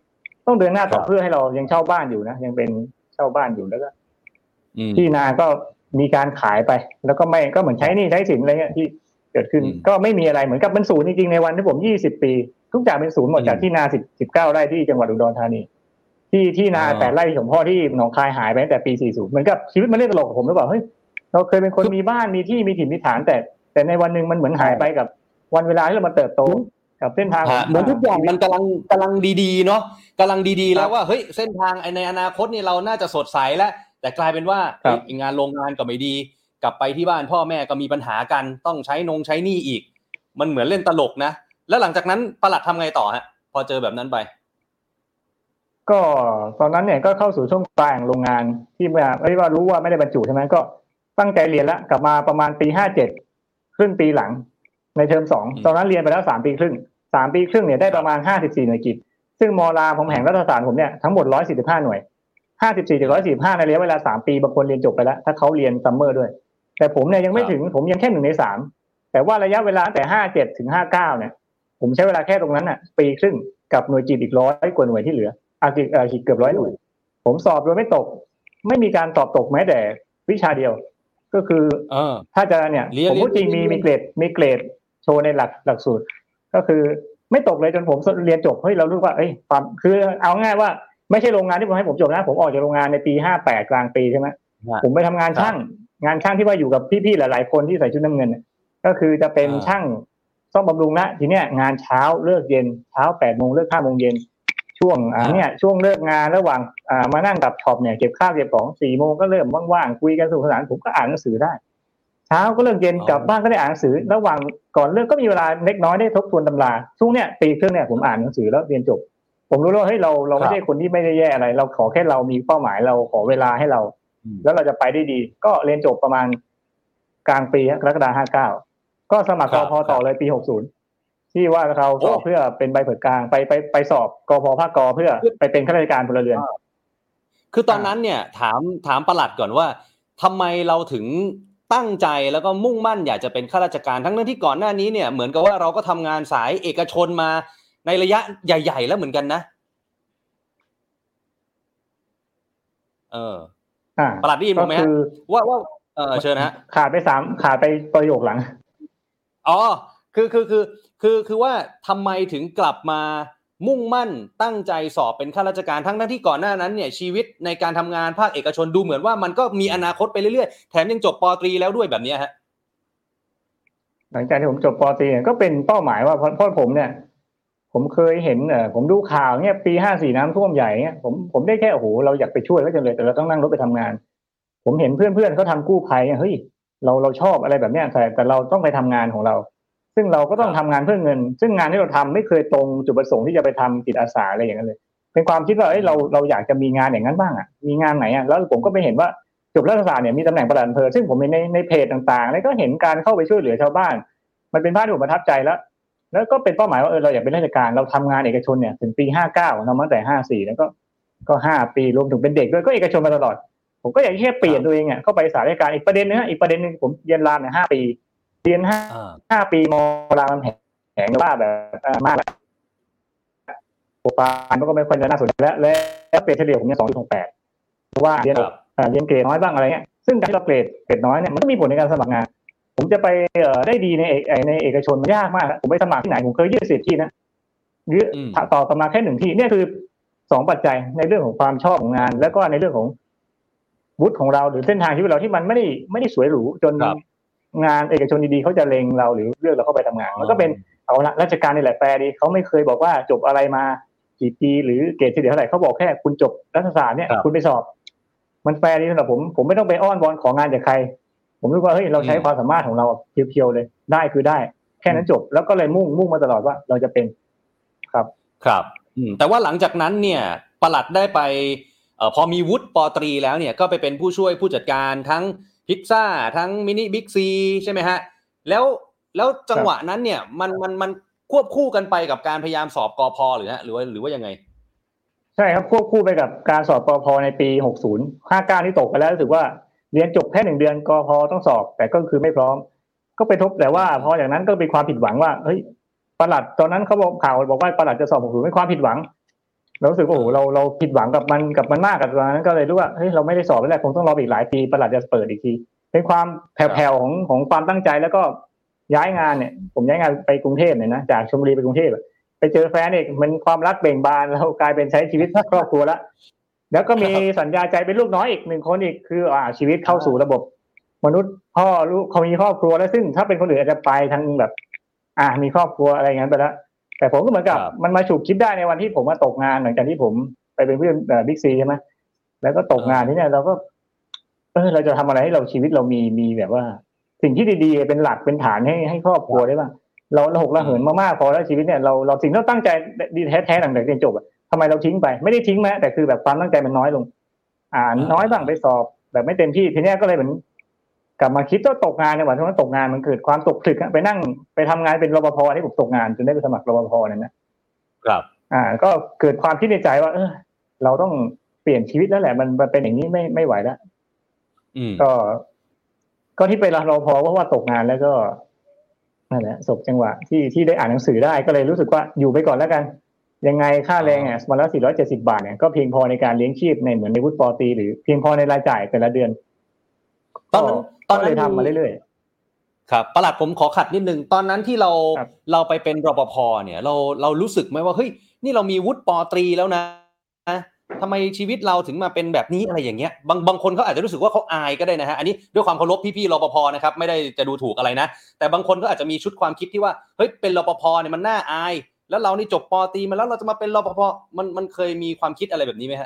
Speaker 3: ต้องเดินหน้าต่อเพื่อให้เรายังเช่าบ้านอยู่นะยังเป็นเช่าบ้านอยู่แล้วก็
Speaker 2: อืม
Speaker 3: ที่นาก็มีการขายไปแล้วก็ไม่ก็เหมือนใช้หนี้ใช้สินอะไรเงี้ยที่เกิดขึ้นก็ไม่มีอะไรเหมือนกับเป็นศูนย์จริงๆในวันที่ผมยี่สิบปีทุกอย่างเป็นศูนย์หมดจากที่นาสิบ สิบเก้าไร่ที่จังหวัดอุดรธานีที่ที่นาแปดไร่ของพ่อที่หนองคายหายไปตั้งแต่ปีสี่สิบเหมือนกับชีวิตมันเล่นตลกกับผมหรือเปล่าเฮ้ยเราเคยเป็นคนมีบ้านมีที่มีถิ่นมีฐานแต่แต่ในวันนึงมันเหมือนหายไปกับวันเวลาที่เรามาเติบโตกับเส้นทาง
Speaker 2: เหมือนทุกอย่างมันกำลังกำลังดีๆเนาะกำลังดีๆแล้วว่าเฮ้ยเส้นทางในอนาคตนี่เราน่าจะสดใสแล้วแต่กลายเป็นว่างานโรงงานก็ไม่ดีกลับไปที่บ้านพ่อแม่ก็มีปัญหากันต้องใช้นงใช้หนี้อีกมันเหมือนเล่นตลกนะแล้วหลังจากนั้นปลัดทำไงต่อฮะพอเจอแบบนั้นไป
Speaker 3: ก็ตอนนั้นเนี่ยก็เข้าสู่ช่วงกลางโรงงานที่เมื่อไม่ว่ารู้ว่าไม่ได้บรรจุใช่ไหมก็ตั้งใจเรียนแล้วกลับมาประมาณปีห้าเจ็ดครึ่งปีหลังในเทอมสองตอนนั้นเรียนไปแล้วสามปีครึ่งสามปีครึ่งเนี่ยได้ประมาณห้าสิบสี่หน่วยกิตซึ่งมอรามคำแหงรัฐศาสตร์ผมเนี่ยทั้งหมดหนึ่งร้อยสี่สิบห้าหน่วยห้าสิบสี่จากหนึ่งร้อยสี่สิบห้าในระยะเวลาสามปีบางคนเรียนจบไปแล้วถ้าเขาเรียนซัมเมอร์ด้วยแต่ผมเนี่ยยังไม่ถึงผมยังแค่หนึ่งในสามแต่ว่าระยะเวลาแต่ห้าเจ็ดถึงห้าเก้าเนี่ยผมใช้เวลาแค่ตรงนั้นน่ะปีครึ่งกับหน่วยกิตอีกร้อยกว่าหน่วยที่เหลืออากิเอ่อเกือบร้อยหน่วยผมสอบโดยไม่ตกไม่มีการสอบตกแม้แต่วิชาเดียวก็คือถ้าจะเนี่ยผมพูดจริงมีมีเกรดมีเกรดโชว์ในหลักหลักสูตรก็คือไม่ตกเลยจนผมเรียนจบเฮ้ยเรารู้ว่าเอ้ยความคือเอาง่ายว่าไม่ใช่โรงงานที่ผมให้ผมจบนะผมออกจากโรงงานในปีห้าแปดกลางปีใช่ไหมผมไปทำงานช่างงานช่างที่ว่าอยู่กับพี่ๆหลายๆคนที่ใส่ชุดน้ำเงินก็คือจะเป็นช่างซ่อมบำรุงนะทีเนี้ยงานเช้าเลิกเย็นเช้าแปดโมงเลิกห้าโมงเย็นช่วงอ่าเนี่ยช่วงเลิกงานระหว่างอ่ามานั่งกับช็อปเนี่ยเก็บข้าวเก็บของสี่โมงก็เริ่มว่างๆคุยกันสนุกสนานผมก็อ่านหนังสือได้เช้าก็เลิกเย็นกลับบ้านก็ได้อ่านหนังสือระหว่างก่อนเลิกก็มีเวลาเล็กน้อยได้ทบทวนตำราช่วงเนี้ยปีครึ่งเนี่ยผมอ่านหนังสือแล้วเรียนจบผมรู้ว่าเฮ้ยเราเราไม่ใช่คนที่ไม่ได้แย่อะไรเราขอแค่เรามีเป้าหมายเราขอเวลาให้เราแล้วเราจะไปได้ดีก็เรียนจบประมาณกลางปีกรกฎาคมห้าเก้าก็สมัครกพต่อเลยปีหกสิบที่ว่าเราสอบเพื่อเป็นใบเปิดกลางไปไปไปสอบกพภาคกเพื่อไปเป็นข้าราชการพลเรือน
Speaker 2: คือตอนนั้นเนี่ยถามถามปลัดก่อนว่าทำไมเราถึงตั้งใจแล้วก็มุ่งมั่นอยากจะเป็นข้าราชการทั้งที่ก่อนหน้านี้เนี่ยเหมือนกับว่าเราก็ทำงานสายเอกชนมาในระยะใหญ่ๆแล้วเหมือนกันนะเออปลัดได้ยินผมไหมฮะว่าว่าเออเชิญฮะ
Speaker 3: ขาดไปสามขาดไปประโยคหลัง
Speaker 2: อ๋อคือคือคือคือคือว่าทำไมถึงกลับมามุ่งมั่นตั้งใจสอบเป็นข้าราชการทั้งทั้งที่ก่อนหน้านั้นเนี่ยชีวิตในการทำงานภาคเอกชนดูเหมือนว่ามันก็มีอนาคตไปเรื่อยๆแถมยังจบป.ตรีแล้วด้วยแบบนี้ฮะ
Speaker 3: หลังจากที่ผมจบป.ตรีเนี่ยก็เป็นเป้าหมายว่าเพราะผมเนี่ยผมเคยเห็นเอ่อผมดูข่าวเนี่ยปีห้าสี่น้ำท่วมใหญ่เนี่ยผมผมได้แค่โอ้โหเราอยากไปช่วยก็จังเลยแต่เราต้องนั่งรถไปทำงานผมเห็นเพื่อนๆเขาทำกู้ภัยเฮ้ยเราเราชอบอะไรแบบเนี้ยแต่แต่เราต้องไปทำงานของเราซึ่งเราก็ต้องทำงานเพื่อเงินซึ่งงานที่เราทำไม่เคยตรงจุดประสงค์ที่จะไปทำจิตอาสาอะไรอย่างนั้นเลยเป็นความคิดว่าเอ้ยเราเราอยากจะมีงานอย่างนั้นบ้างอ่ะมีงานไหนอ่ะแล้วผมก็ไปเห็นว่าจบรัฐศาสตร์เนี่ยมีตำแหน่งปลัดอำเภอซึ่งผมในในเพจต่างๆแล้วก็เห็นการเข้าไปช่วยเหลือชาวบ้านมันเป็นภาพที่ผมประทับใจแล้วแล้วก็เป็นเป้าหมายว่าเออเราอยากเป็นราชการเราทำงานเอกชนเนี่ยถึงปีห้าเก้าทำมาตั้งแต่ห้าสี่แล้วก็ก็ห้าปีรวมถึงเป็นเด็กด้วยก็เอกชนมาตลอดผมก็อยากแค่เปลี่ยนตัวเองอ่ะเข้าไปสายราชการอีกประเด็นนึงอีกประเด็นนึงผมเรียนรามเนี่ยห้าปีเรียนห้าห้าปีมรามแหงว่าแบบมากโปรไฟล์มันก็ไม่ค่อยจะน่าสนใจและและเกรดเฉลี่ยผมเนี่ย สองจุดหกแปด เพราะว่าเรียนเรียนเกรดน้อยบ้างอะไรเงี้ยซึ่งการที่เราเกรดเกรดน้อยเนี่ยมันก็มีผลในการสมัครงานผมจะไปได้ดีในในเอกชนมันยากมากผมไปสมัครที่ไหนผมเคยยื่นสิทธิ์ที่นะยืดต่อกลับมาแค่หนึ่งที่เนี่ยคือสองปัจจัยในเรื่องของความชอบของงานแล้วก็ในเรื่องของวุฒิของเราหรือเส้นทางชีวิตเราที่มันไม่ได้ไม่ได้สวยหรูจนงานเอกชนดีๆเขาจะเล็งเราหรือเลือกเราเข้าไปทำงานมันก็เป็นเอาละราชการนี่แหละแปลดีเขาไม่เคยบอกว่าจบอะไรมากี่ปีหรือเกรดเฉลี่ยเท่าไหร่เขาบอกแค่คุณจบรัฐศาสตร์เนี่ยคุณไปสอบมันแปลดีสำหรับผมผมไม่ต้องไปอ้อนวอนของานจากใครผมรู้ว่าเฮ้ยเราใช้ความสามารถของเราเพียวๆเลยได้คือได้แค่นั้นจบแล้วก็เลยมุ่งมุ่งมาตลอดว่าเราจะเป็นครับ
Speaker 2: ครับแต่ว่าหลังจากนั้นเนี่ยปลัดได้ไปเอ่อพอมีวุฒิป.ตรีแล้วเนี่ยก็ไปเป็นผู้ช่วยผู้จัดการทั้งพิซซ่าทั้งมินิบิ๊กซีใช่ไหมฮะแล้วแล้วจังหวะนั้นเนี่ยมันมันมันควบคู่กันไปกับการพยายามสอบกพ.หรือฮะหรือว่าหรือว่ายังไง
Speaker 3: ใช่ครับควบคู่ไปกับการสอบกพ.ในปีหกสิบ ห้าเก้าที่ตกไปแล้วรู้สึกว่าเรียนจบแค่หนึ่งเดือนกพ.ต้องสอบแต่ก็คือไม่พร้อมก็ไปทบแต่ว่าพออย่างนั้นก็เป็นความผิดหวังว่าเฮ้ยปลัดตอนนั้นเขาบอกข่าวบอกว่าปลัดจะสอบหกสิบเป็นความผิดหวังเรารู้สึกว่าโอ้โหเราเราผิดหวังกับมันกับมันมากกับตอนนั้นก็เลยรู้ว่าเฮ้ยเราไม่ได้สอบแล้วแหละคงต้องรออีกหลายปีประหลัดจะเปิดอีกทีเป็นความแผ่วๆของของความตั้งใจแล้วก็ย้ายงานเนี่ยผมย้ายงานไปกรุงเทพเนี่ยนะจากชลบุรีไปกรุงเทพไปเจอแฟนอีกมันความรักเบ่งบานเรากลายเป็นใช้ชีวิตครอบครัวแล้วแล้วก็มีสัญญาใจเป็นลูกน้อยอีกหนึ่งคนอีกคืออ่าชีวิตเข้าสู่ระบบมนุษย์พ่อลูกเขามีครอบครัวแล้วซึ่งถ้าเป็นคนอื่นอาจจะไปทางแบบอ่ามีครอบครัวอะไรอย่างนั้นไปแล้วแต่ผมก็เหมือนกับมันมาฉุกคิดได้ในวันที่ผมมาตกงานหลังจากที่ผมไปเป็นเพื่อนบิ๊กซีใช่ไหมแล้วก็ตกงานที่เนี่ยเราก็เออเราจะทำอะไรให้เราชีวิตเรามีมีแบบว่าสิ่งที่ดีๆเป็นหลักเป็นฐานให้ให้ครอบครัวได้บ้างเราเราหกระเหินมามากพอแล้วชีวิตเนี่ยเราเราสิ่งที่เราตั้งใจดีแท้ๆหลังจากเรียนจบอะทำไมเราทิ้งไปไม่ได้ทิ้งแม้แต่คือแบบความตั้งใจมันน้อยลงอ่านน้อยบ้างไปสอบแบบไม่เต็มที่ทีนี้ก็เลยเหมือนกลับมาคิดว่าตกงานในวันที่ว่าตกงานมันเกิดความตกผลึกไปนั่งไปทำงานเป็นรปภที่ผมตกงานจนได้ไปสมัครรปภนั่นนะครับอ่าก็เกิดความคิดในใจว่าเออเราต้องเปลี่ยนชีวิตแล้วแหละมันมันเป็นอย่างนี้ไม่ไม่ไหวแล้วก็ก็ที่ไปรปภเพราะว่าตกงานแล้วก็นั่นแหละสบจังหวะที่ที่ได้อ่านหนังสือได้ก็เลยรู้สึกว่าอยู่ไปก่อนแล้วกันยังไงค่าแรงเนี่ยวันละสี่ร้อยเจ็ดสิบบาทเนี่ยก็เพียงพอในการเลี้ยงชีพในเหมือนในวุฒิปอตรีหรือเพียงพอในรายจ่ายแต่ละเดือน
Speaker 2: ตอนนั้นตอน
Speaker 3: เลยทำมาเรื่อย
Speaker 2: ๆครับประหลัดผมขอขัดนิดนึงตอนนั้นที่เราเราไปเป็นรปภเนี่ยเราเรารู้สึกไหมว่าเฮ้ยนี่เรามีวุฒิปอตรีแล้วนะทำไมชีวิตเราถึงมาเป็นแบบนี้อะไรอย่างเงี้ยบางบางคนเขาอาจจะรู้สึกว่าเขาอายก็ได้นะฮะอันนี้ด้วยความเคารพพี่ๆรปภนะครับไม่ได้จะดูถูกอะไรนะแต่บางคนก็อาจจะมีชุดความคิดที่ว่าเฮ้ยเป็นรปภเนี่ยมันน่าอายแล้วเรานี่จบป.ตรีมาแล้วเราจะมาเป็นรปภมันมันเคยมีความคิดอะไรแบบนี้ไหมฮะ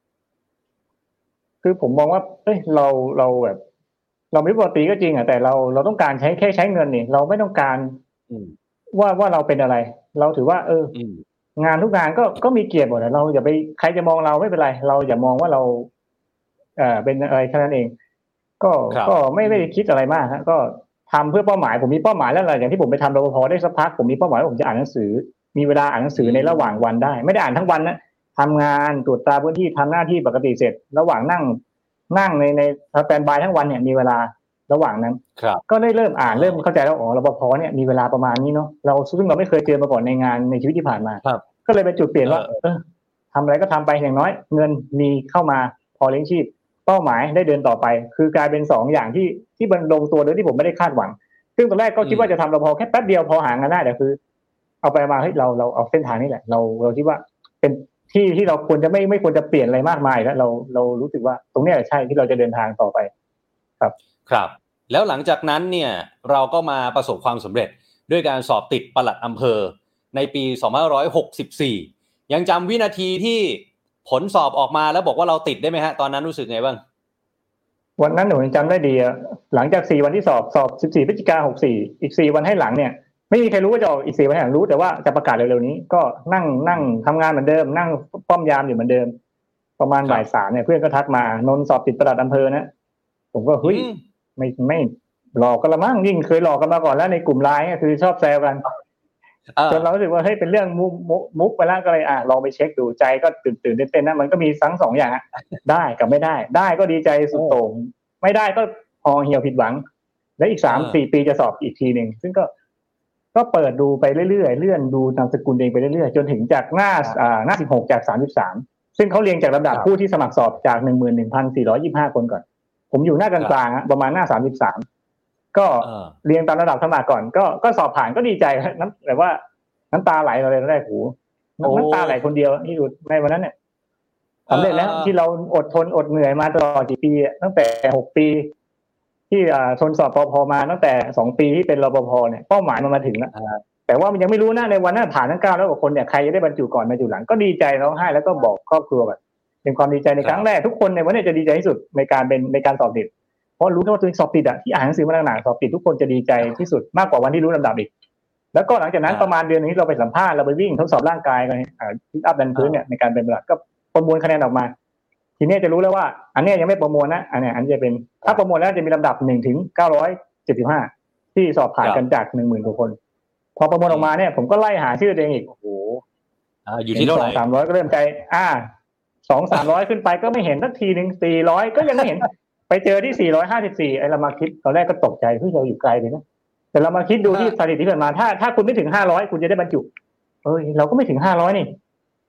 Speaker 3: คือผมมองว่าเอ้ยเราเราแบบเราไม่ปกติก็จริงอ่ะแต่เราเราต้องการใช้แค่ใช้เงินนี่เราไม่ต้องการว่าว่าเราเป็นอะไรเราถือว่าเอองานทุกงานก็ก็มีเกียรติหมดเราอย่าไปใครจะมองเราไม่เป็นไรเราอย่ามองว่าเราเอ่อเป็นอะไรแค่นั้นเองก็ก็ไม่ไม่ได้คิดอะไรมากฮะก็ทำเพื่อเป้าหมายผมมีเป้าหมายแล้วแหละอย่างที่ผมไปทำรปภได้สักพักผมมีเป้าหมายว่าผมจะอ่านหนังสือมีเวลาอ่านหนังสือในระหว่างวันได้ไม่ได้อ่านทั้งวันนะทำงานตรวจตราพื้นที่ทำหน้าที่ปกติเสร็จระหว่างนั่งนั่งในในสแตนด์บายทั้งวันเนี่ยมีเวลาระหว่างนั้นก็ได้เริ่มอ่านเริ่มเข้าใจแล้วอ๋อรปภเนี่ยมีเวลาประมาณนี้เนาะเราซึ่งเราไม่เคยเจอมาก่อนในงานในชีวิตที่ผ่านมาก็เลยเป็นจุดเปลี่ยนว่าเออทำอะไรก็ทำไปอย่างน้อยเงินมีเข้ามาพอเลี้ยงชีพเป้าหมายได้เดินต่อไปคือกลายเป็นสองอย่างที่ที่มันลงตัวโดยที่ผมไม่ได้คาดหวังซึ่งตอนแรกก็คิดว่าจะทำรปภแค่แป๊บเดียวพอหางานได้แต่คือเอาไปมาเฮ้ยเราเราเอาเส้นทางนี้แหละเราเราคิดว่าเป็นที่ที่เราควรจะไม่ไม่ควรจะเปลี่ยนอะไรมากมายแล้วเราเรารู้สึกว่าตรงนี้แหละใช่ที่เราจะเดินทางต่อไปครับ
Speaker 2: ครับแล้วหลังจากนั้นเนี่ยเราก็มาประสบความสำเร็จด้วยการสอบติดปลัดอำเภอในปีสองพันห้าร้อยหกสิบสี่ยังจำวินาทีที่ผลสอบออกมาแล้วบอกว่าเราติดได้ไหมฮะตอนนั้นรู้สึกไงบ้าง
Speaker 3: วันนั้นหนูจำได้ดีอะหลังจากสี่วันที่สอบสอบสิบสี่พฤศจิกายนหกสี่อีกสี่วันให้หลังเนี่ยไม่มีใครรู้ว่าจะออกอีกสี่วันให้หลังรู้แต่ว่าจะประกาศเร็วๆนี้ก็นั่งนั่งทำงานเหมือนเดิมนั่งป้อมยามอยู่เหมือนเดิมประมาณบ่ายสามเนี่ยเพื่อนก็ทักมานนท์สอบติดปลัดอำเภอนะผมก็เฮ้ยไม่ไม่หลอกกันละมั้งยิ่งเคยหลอกกันมาก่อนแล้วในกลุ่มไลน์คือชอบแซวกันจนเรารู้สึกว่าเฮ้ยเป็นเรื่องมุกมุกไปแล้วก็เลยอ่ะลองไปเช็คดูใจก็ตื่นตื่นเต้นๆนะมันก็มีทั้งสองอย่างได้กับไม่ได้ได้ก็ดีใจสุดโต่งไม่ได้ก็ห่อเหี่ยวผิดหวังและอีกสามสี่ปีจะสอบอีกทีนึงซึ่งก็ก็เปิดดูไปเรื่อยๆเลื่อนดูนามสกุลเองไปเรื่อยๆจนถึงจากหน้าอ่าหน้าสิบหกจากสามสิบสามซึ่งเขาเรียงจากลำดับผู้ที่สมัครสอบจาก หนึ่งหมื่นหนึ่งพันสี่ร้อยยี่สิบห้า คนก่อนผมอยู่หน้ากลางๆประมาณหน้าสามสิบสามก็เรียงตามระดับสมัครก่อนก็ก็สอบผ่านก็ดีใจน้ำแต่ว่าน้ำตาไหลเลยแรกหูน้ำตาไหลคนเดียวที่อยู่ในวันนั้นเนี่ยสำเร็จแล้วที่เราอดทนอดเหนื่อยมาตลอดกี่ปีตั้งแต่หกปีที่อ่าทนสอบปภมาตั้งแต่สองปีที่เป็นรปภเนี่ยเป้าหมายมันมาถึงแล้วแต่ว่ามันยังไม่รู้นะในวันนั้นผ่านทั้งเก้าแล้วกว่าคนเนี่ยใครจะได้บรรจุก่อนบรรจุหลังก็ดีใจร้องไห้แล้วก็บอกครอบครัวแบบเป็นความดีใจในครั้งแรกทุกคนในวันนี้จะดีใจที่สุดในการเป็นในการสอบติดเพราะรู้ว่าตัวเองสอบติดอ่ะที่อ่านหนังสือมาหนักๆสอบติดทุกคนจะดีใจที่สุดมากกว่าวันที่รู้ลำดับอีกแล้วก็หลังจากนั้นประมาณเดือนนึงที่เราไปสัมภาษณ์เราไปวิ่งทดสอบร่างกายกันอ่าพิทอัพดันพื้นเนี่ยในการเป็นปลัดก็ประมวลคะแนนออกมาทีนี้จะรู้แล้วว่าอันนี้ยังไม่ประมวลนะอันนี้อันจะเป็นถ้าประมวลแล้วจะมีลำดับหนึ่งถึงเก้าร้อยเจ็ดสิบห้าที่สอบผ่านกันจาก หนึ่งหมื่น กว่าคนพอประมวลออกมาเนี่ยผมก็ไล่หาชื่อตัวเองอีกโอ้โห
Speaker 2: อ่าอยู่ที่เท่าไหร่
Speaker 3: สามร้อยก็เริ่มใจอ่าสอง สามร้อยขึ้นไปก็ไม่เห็นสักทีนึงสี่ร้อยก็ยังไม่เห็นไปเจอที่สี่ร้อยห้าสิบสี่ไอ้เรามาคิดตอนแรกก็ตกใจเฮ้ยเราอยู่ไกลเลยนะแต่เรามาคิดดูที่สถิติที่ผ่านมาถ้าถ้าคุณไม่ถึงห้าร้อยคุณจะได้บรรจุเอ้ยเราก็ไม่ถึงห้าร้อยนี่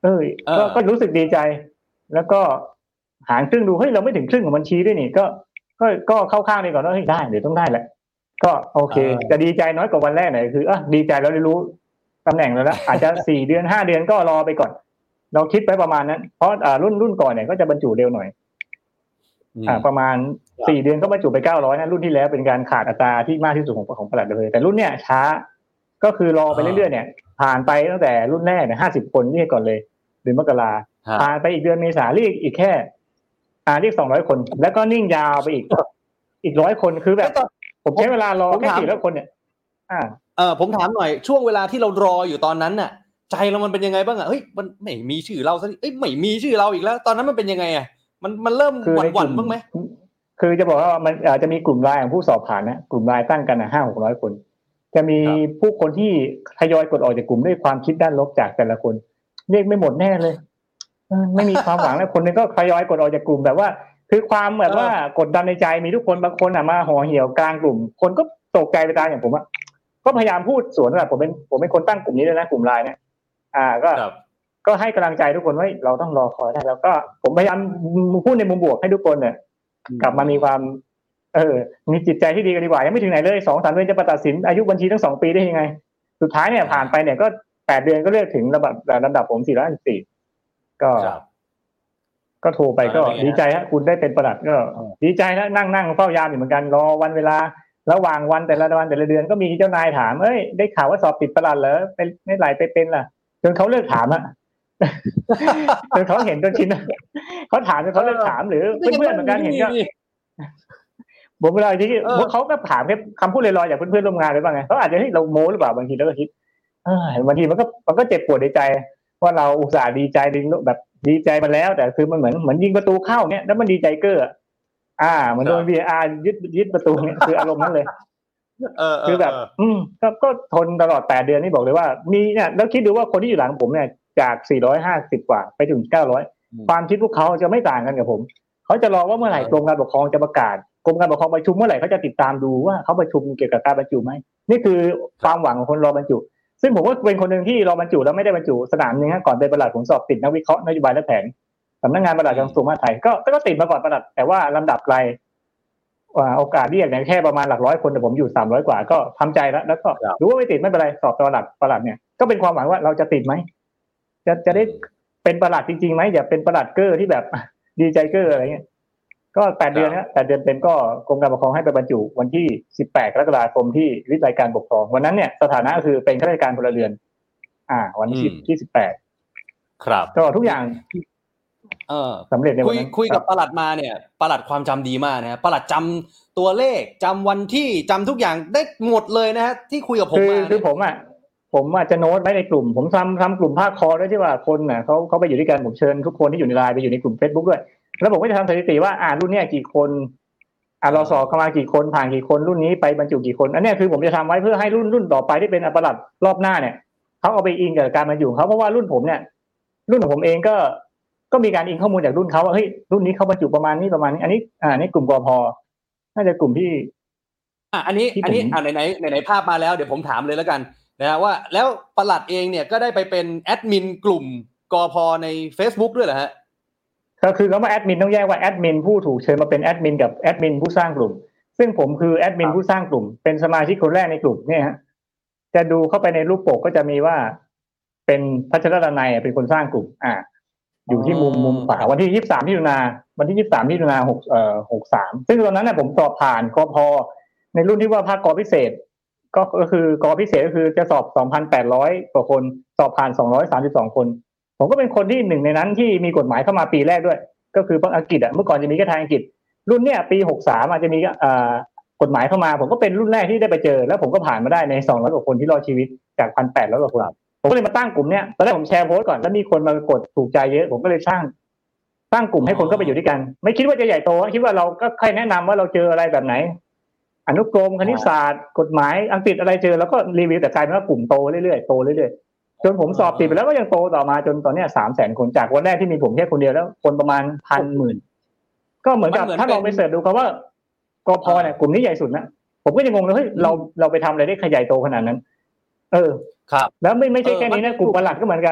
Speaker 3: เออก็ก็รู้สึกดีใจแล้วก็หารครึ่งดูเฮ้ยเราไม่ถึงครึ่งของบัญชีด้วยนี่ก็ก็ก็เข้าข้างดีก่อนว่าเฮ้ยได้เดี๋ยวต้องได้แหละก็โอเคจะดีใจน้อยกว่าวันแรกหน่อยคืออ่ะดีใจแล้วได้รู้ตำแหน่งแล้วนะอาจจะสี่เดือนห้าเดือนก็รอไปก่อนเราคิดไปประมาณนั้นเพราะอ่ารุ่นรุ่นก่อนเนี่ยก็จะบรรจุเร็วหน่อยอ่าประมาณสี่เดือนก็บรรจุไปเก้าร้อยนะรุ่นที่แล้วเป็นการขาดอัตราที่มากที่สุดของของปลัดเลยแต่รุ่นเนี้ยช้าก็คือรอไปเรื่อยๆเนี่ยผ่านไปตั้งแต่รุ่นแรกเนี่ยห้าสิบคนเรียกก่อนเลยเดือนมกราผ่านไปอีกเดือนเมษาเรียกอีกแค่อ่าเรียกสองร้อยคนแล้วก็นิ่งยาวไปอีกอีกร้อยคนคือแบบผมใช้เวลารอแค่สี่ร้อยคนเนี่ยอ่า
Speaker 2: เออผมถามหน่อยช่วงเวลาที่เรารออยู่ตอนนั้นน่ะใจเรามันเป็นยังไงบ้างอ่ะเฮ้ยมันไม่มีชื่อเราซะเอ้ยไม่มีชื่อเราอีกแล้วตอนนั้นมันเป็นยังไงอ่ะมันมันเริ่มหวั่นๆบ้างไหม
Speaker 3: คือจะบอกว่ามันอาจจะมีกลุ่มไลน์ของผู้สอบผ่านนะกลุ่มไลน์ตั้งกันอ่ะห้าหกร้อยคนจะมีผู้คนที่ทยอยกดออกจากกลุ่มด้วยความคิดด้านลบจากแต่ละคนเรียกไม่หมดแน่เลยไม่มีความหวังแล้วคนนึงก็ทยอยกดออกจากกลุ่มแบบว่าคือความแบบว่ากดดันในใจมีทุกคนบางคนอ่ะมาห่อเหี่ยวกลางกลุ่มคนก็ตกใจไปตามอย่างผมอ่ะก็พยายามพูดสวนว่าผมเป็นผมเป็นคนตั้งกลุ่มนี้ด้วยนะกลุ่มไลน์เนี่ยอ่าก็ก็ให้กำลังใจทุกคนว่าเราต้องรอคอยได้แล้วก็ผมพยายามพูดในมุมบวกให้ทุกคนเนี่ยกลับมามีความเออมีจิตใจที่ดีกันดีกว่ายังไม่ถึงไหนเลยสองสามเดือนจะประตัดสินอายุบัญชีทั้งสองปีได้ยังไงสุดท้ายเนี่ยผ่านไปเนี่ยก็แปดเดือนก็เลือกถึงระดับระดับผมสี่ร้อยห้าสิบสี่ก็ก็โทรไปก็ดีใจฮะคุณได้เป็นประหลัดก็ดีใจแล้วนั่งนั่งเฝ้ายามอยู่เหมือนกันรอวันเวลาระหว่างวันแต่ละวันแต่ละเดือนก็มีเจ้านายถามเอ้ยได้ข่าวว่าสอบติดประหลัดเหรอเป็นไม่ไหลไปเป็นล่ะจนเขาเลิกถามอะจนเขาเห็นจนชินเขาถามจนเขาเลิกถามหรือเพื่อนๆเหมือนกันเห็นก็ผมเวลาที่เขาก็ถามแค่คำพูดลอยๆจากเพื่อนๆร่วมงานหรือเปล่าไงเขาอาจจะให้เราโม้หรือเปล่าบางทีแล้วก็คิดเออบางทีมันก็มันก็เจ็บปวดในใจว่าเราอุตส่าห์ดีใจแบบดีใจมาแล้วแต่คือมันเหมือนเหมือนยิงประตูเข้าเนี้ยแล้วมันดีใจเก้ออ่าเหมือนโดน วี อาร์ ยึดยึดประตูเนี่ยคืออารมณ์นั้นเลย
Speaker 2: เออ
Speaker 3: คือแบบอืมก็ก็ทนตลอดแปดเดือนนี่บอกเลยว่ามีเนี่ยแล้วคิดดูว่าคนที่อยู่หลังผมเนี่ยจากสี่ร้อยห้าสิบกว่าไปถึงเก้าร้อยความคิดพวกเขาจะไม่ต่างกันกับผมเขาจะรอว่าเมื่อไหร่กรมการปกครองจะประกาศกรมการปกครองประชุมเมื่อไหร่เขาจะติดตามดูว่าเขาประชุมเกี่ยวกับการบรรจุไหมนี่คือความหวังของคนรอบรรจุซึ่งผมก็เป็นคนหนึ่งที่รอบรรจุแล้วไม่ได้บรรจุสนามนึงก่อนเป็นประหลัดผมสอบติดนักวิเคราะห์นโยบายและแผนสำนักงานประหลัดกระทรวงมหาดไทยก็ก็ติดมาก่อนประหลัดแต่ว่าลำดับไกลโอกาสเรียกเนี่ยแค่ประมาณหลักร้อยคนแต่ผมอยู่สามร้อยกว่าก็ทำใจแล้วแล้วก็รู้ว่าไม่ติดไม่เป็นไรสอบประหลัดประหลัดเนี่ยก็เป็นความหวังว่าเราจะติดไหมจะจะได้เป็นประหลัดจริงๆไหมอย่าเป็นประหลัดเก้อที่แบบดีใจเก้ออะไรเงี้ยก็แปดเดือนนะแปดเดือนเต็มก็กรมการปกครองให้ไปบรรจุวันที่สิบแปดกรกฎาคมที่วิทยาการปกครองวันนั้นเนี่ยสถานะก็คือเป็นข้าราชการพลเรือนอ่าวันที่ที่สิบแปด
Speaker 2: ครับ
Speaker 3: ก็ทุกอย่าง
Speaker 2: เออ
Speaker 3: สำเร็จในวันนั้น
Speaker 2: คุยกับปลัดมาเนี่ยปลัดความจำดีมากนะฮะปลัดจำตัวเลขจำวันที่จำทุกอย่างได้หมดเลยนะฮะที่คุยกับผมมา
Speaker 3: คือผมอ่ะผมอาจจะโน้ตไว้ในกลุ่มผมทำทำกลุ่มภาคคอด้วยที่ว่าคนน่ะเขาเขาไปอยู่ด้วยกันผมเชิญทุกคนที่อยู่ในไลน์ไปอยู่ในกลุ่ม Facebook ด้วยแล้วผมก็จะทำสถิติว่าอ่ารุ่นเนี้ยกี่คนอ่ารอสอบเข้ามากี่คนผ่านกี่คนรุ่นนี้ไปบรรจุกี่คนอันนี้คือผมจะทำไว้เพื่อให้รุ่นรุ่นต่อไปที่เป็นปลัดรอบหน้าเนี่ยเขาเอาไปอิงกับการบรรจุเขาเพราะว่ารุ่นผมเนี่ยรุ่นของผมเองก็ก็มีการอิงข้อมูลจากรุ่นเขาว่าเฮ้ยรุ่นนี้เขาบรรจุประมาณนี้ประมาณนี้อันนี้อ่านี่กลุ่มกพน่าจะกลุ่มที่
Speaker 2: อ่ะอันนี้อันนี้อ่าไหนไหนไหนภาพมาแล้วเดี๋ยวผมถามเลยแล้วกันนะว่าแล้วปลัดเองเนี่ยก็ได้ไปเป็นแอดมินกลุ่มกพใน Facebook ด้วยเหรอฮะ
Speaker 3: ก็คือคำว่าแอดมินต้องแยกว่าแอดมินผู้ถูกเชิญมาเป็นแอดมินกับแอดมินผู้สร้างกลุ่มซึ่งผมคือแอดมินผู้สร้างกลุ่มเป็นสมาชิกคนแรกในกลุ่มเนี่ยฮะจะดูเข้าไปในรูปปกก็จะมีว่าเป็นพัชรดนัยเป็นคนสร้างกลุ่มอ่าอยู่ที่มุมมุมขวาวันที่ยี่สิบสามมิถุนายนวันที่ยี่สิบสามมิถุนายนหกเอ่อหกสามซึ่งตอนนั้นน่ะผมสอบผ่านกพในรุ่นที่ว่าภาคกพิเศษก็ก็คือกพิเศษก็คือจะสอบ สองพันแปดร้อย กว่าคนสอบผ่านสองร้อยสามสิบสองคนผมก็เป็นคนที่หนึ่งในนั้นที่มีกฎหมายเข้ามาปีแรกด้วยก็คือภาคอังกฤษอ่ะเมื่อก่อนจะมีแค่ทางอังกฤษรุ่นเนี้ยปีหกสามอาจจะมีอ่ากฎหมายเข้ามาผมก็เป็นรุ่นแรกที่ได้ไปเจอแล้วผมก็ผ่านมาได้ในสองร้อยกว่าคนที่รอดชีวิตจาก หนึ่งพันแปดร้อย กว่าคนผมก็เลยมาตั้งกลุ่มเนี้ยตอนแรกผมแชร์โพสต์ก่อนแล้วมีคนมากดถูกใจเยอะผมก็เลยสร้างสร้างกลุ่มให้คนก็ไปอยู่ด้วยกันไม่คิดว่าจะใหญ่โตคิดว่าเราก็ใครแนะนำว่าเราเจออะไรแบบไหนอนุกรมคณิตศาสตร์กฎหมายอังกฤษอะไรเจอแล้วก็รีวิวแต่กลายเป็นว่ากลุ่มโตเรื่อยๆโตเรื่อยๆจนผมสอบติดไปแล้วก็ยังโตต่อมาจนตอนนี้ สามแสน คนจากวันแรกที่มีผมแค่คนเดียวแล้วคนประมาณ พัน หมื่นก็เหมือนกับถ้าลองไปเสิร์ชดูครับว่ากพเนี่ยกลุ่มนี้ใหญ่สุดนะผมก็ยังงงเลยเฮ้ยเราเราไปทำอะไรได้ขยายโตขนาดนั้นเออ
Speaker 2: ครับ
Speaker 3: แล้วไม่ไม่ใช่แค่นี้นะกลุ่มปลัดก็เหมือนกัน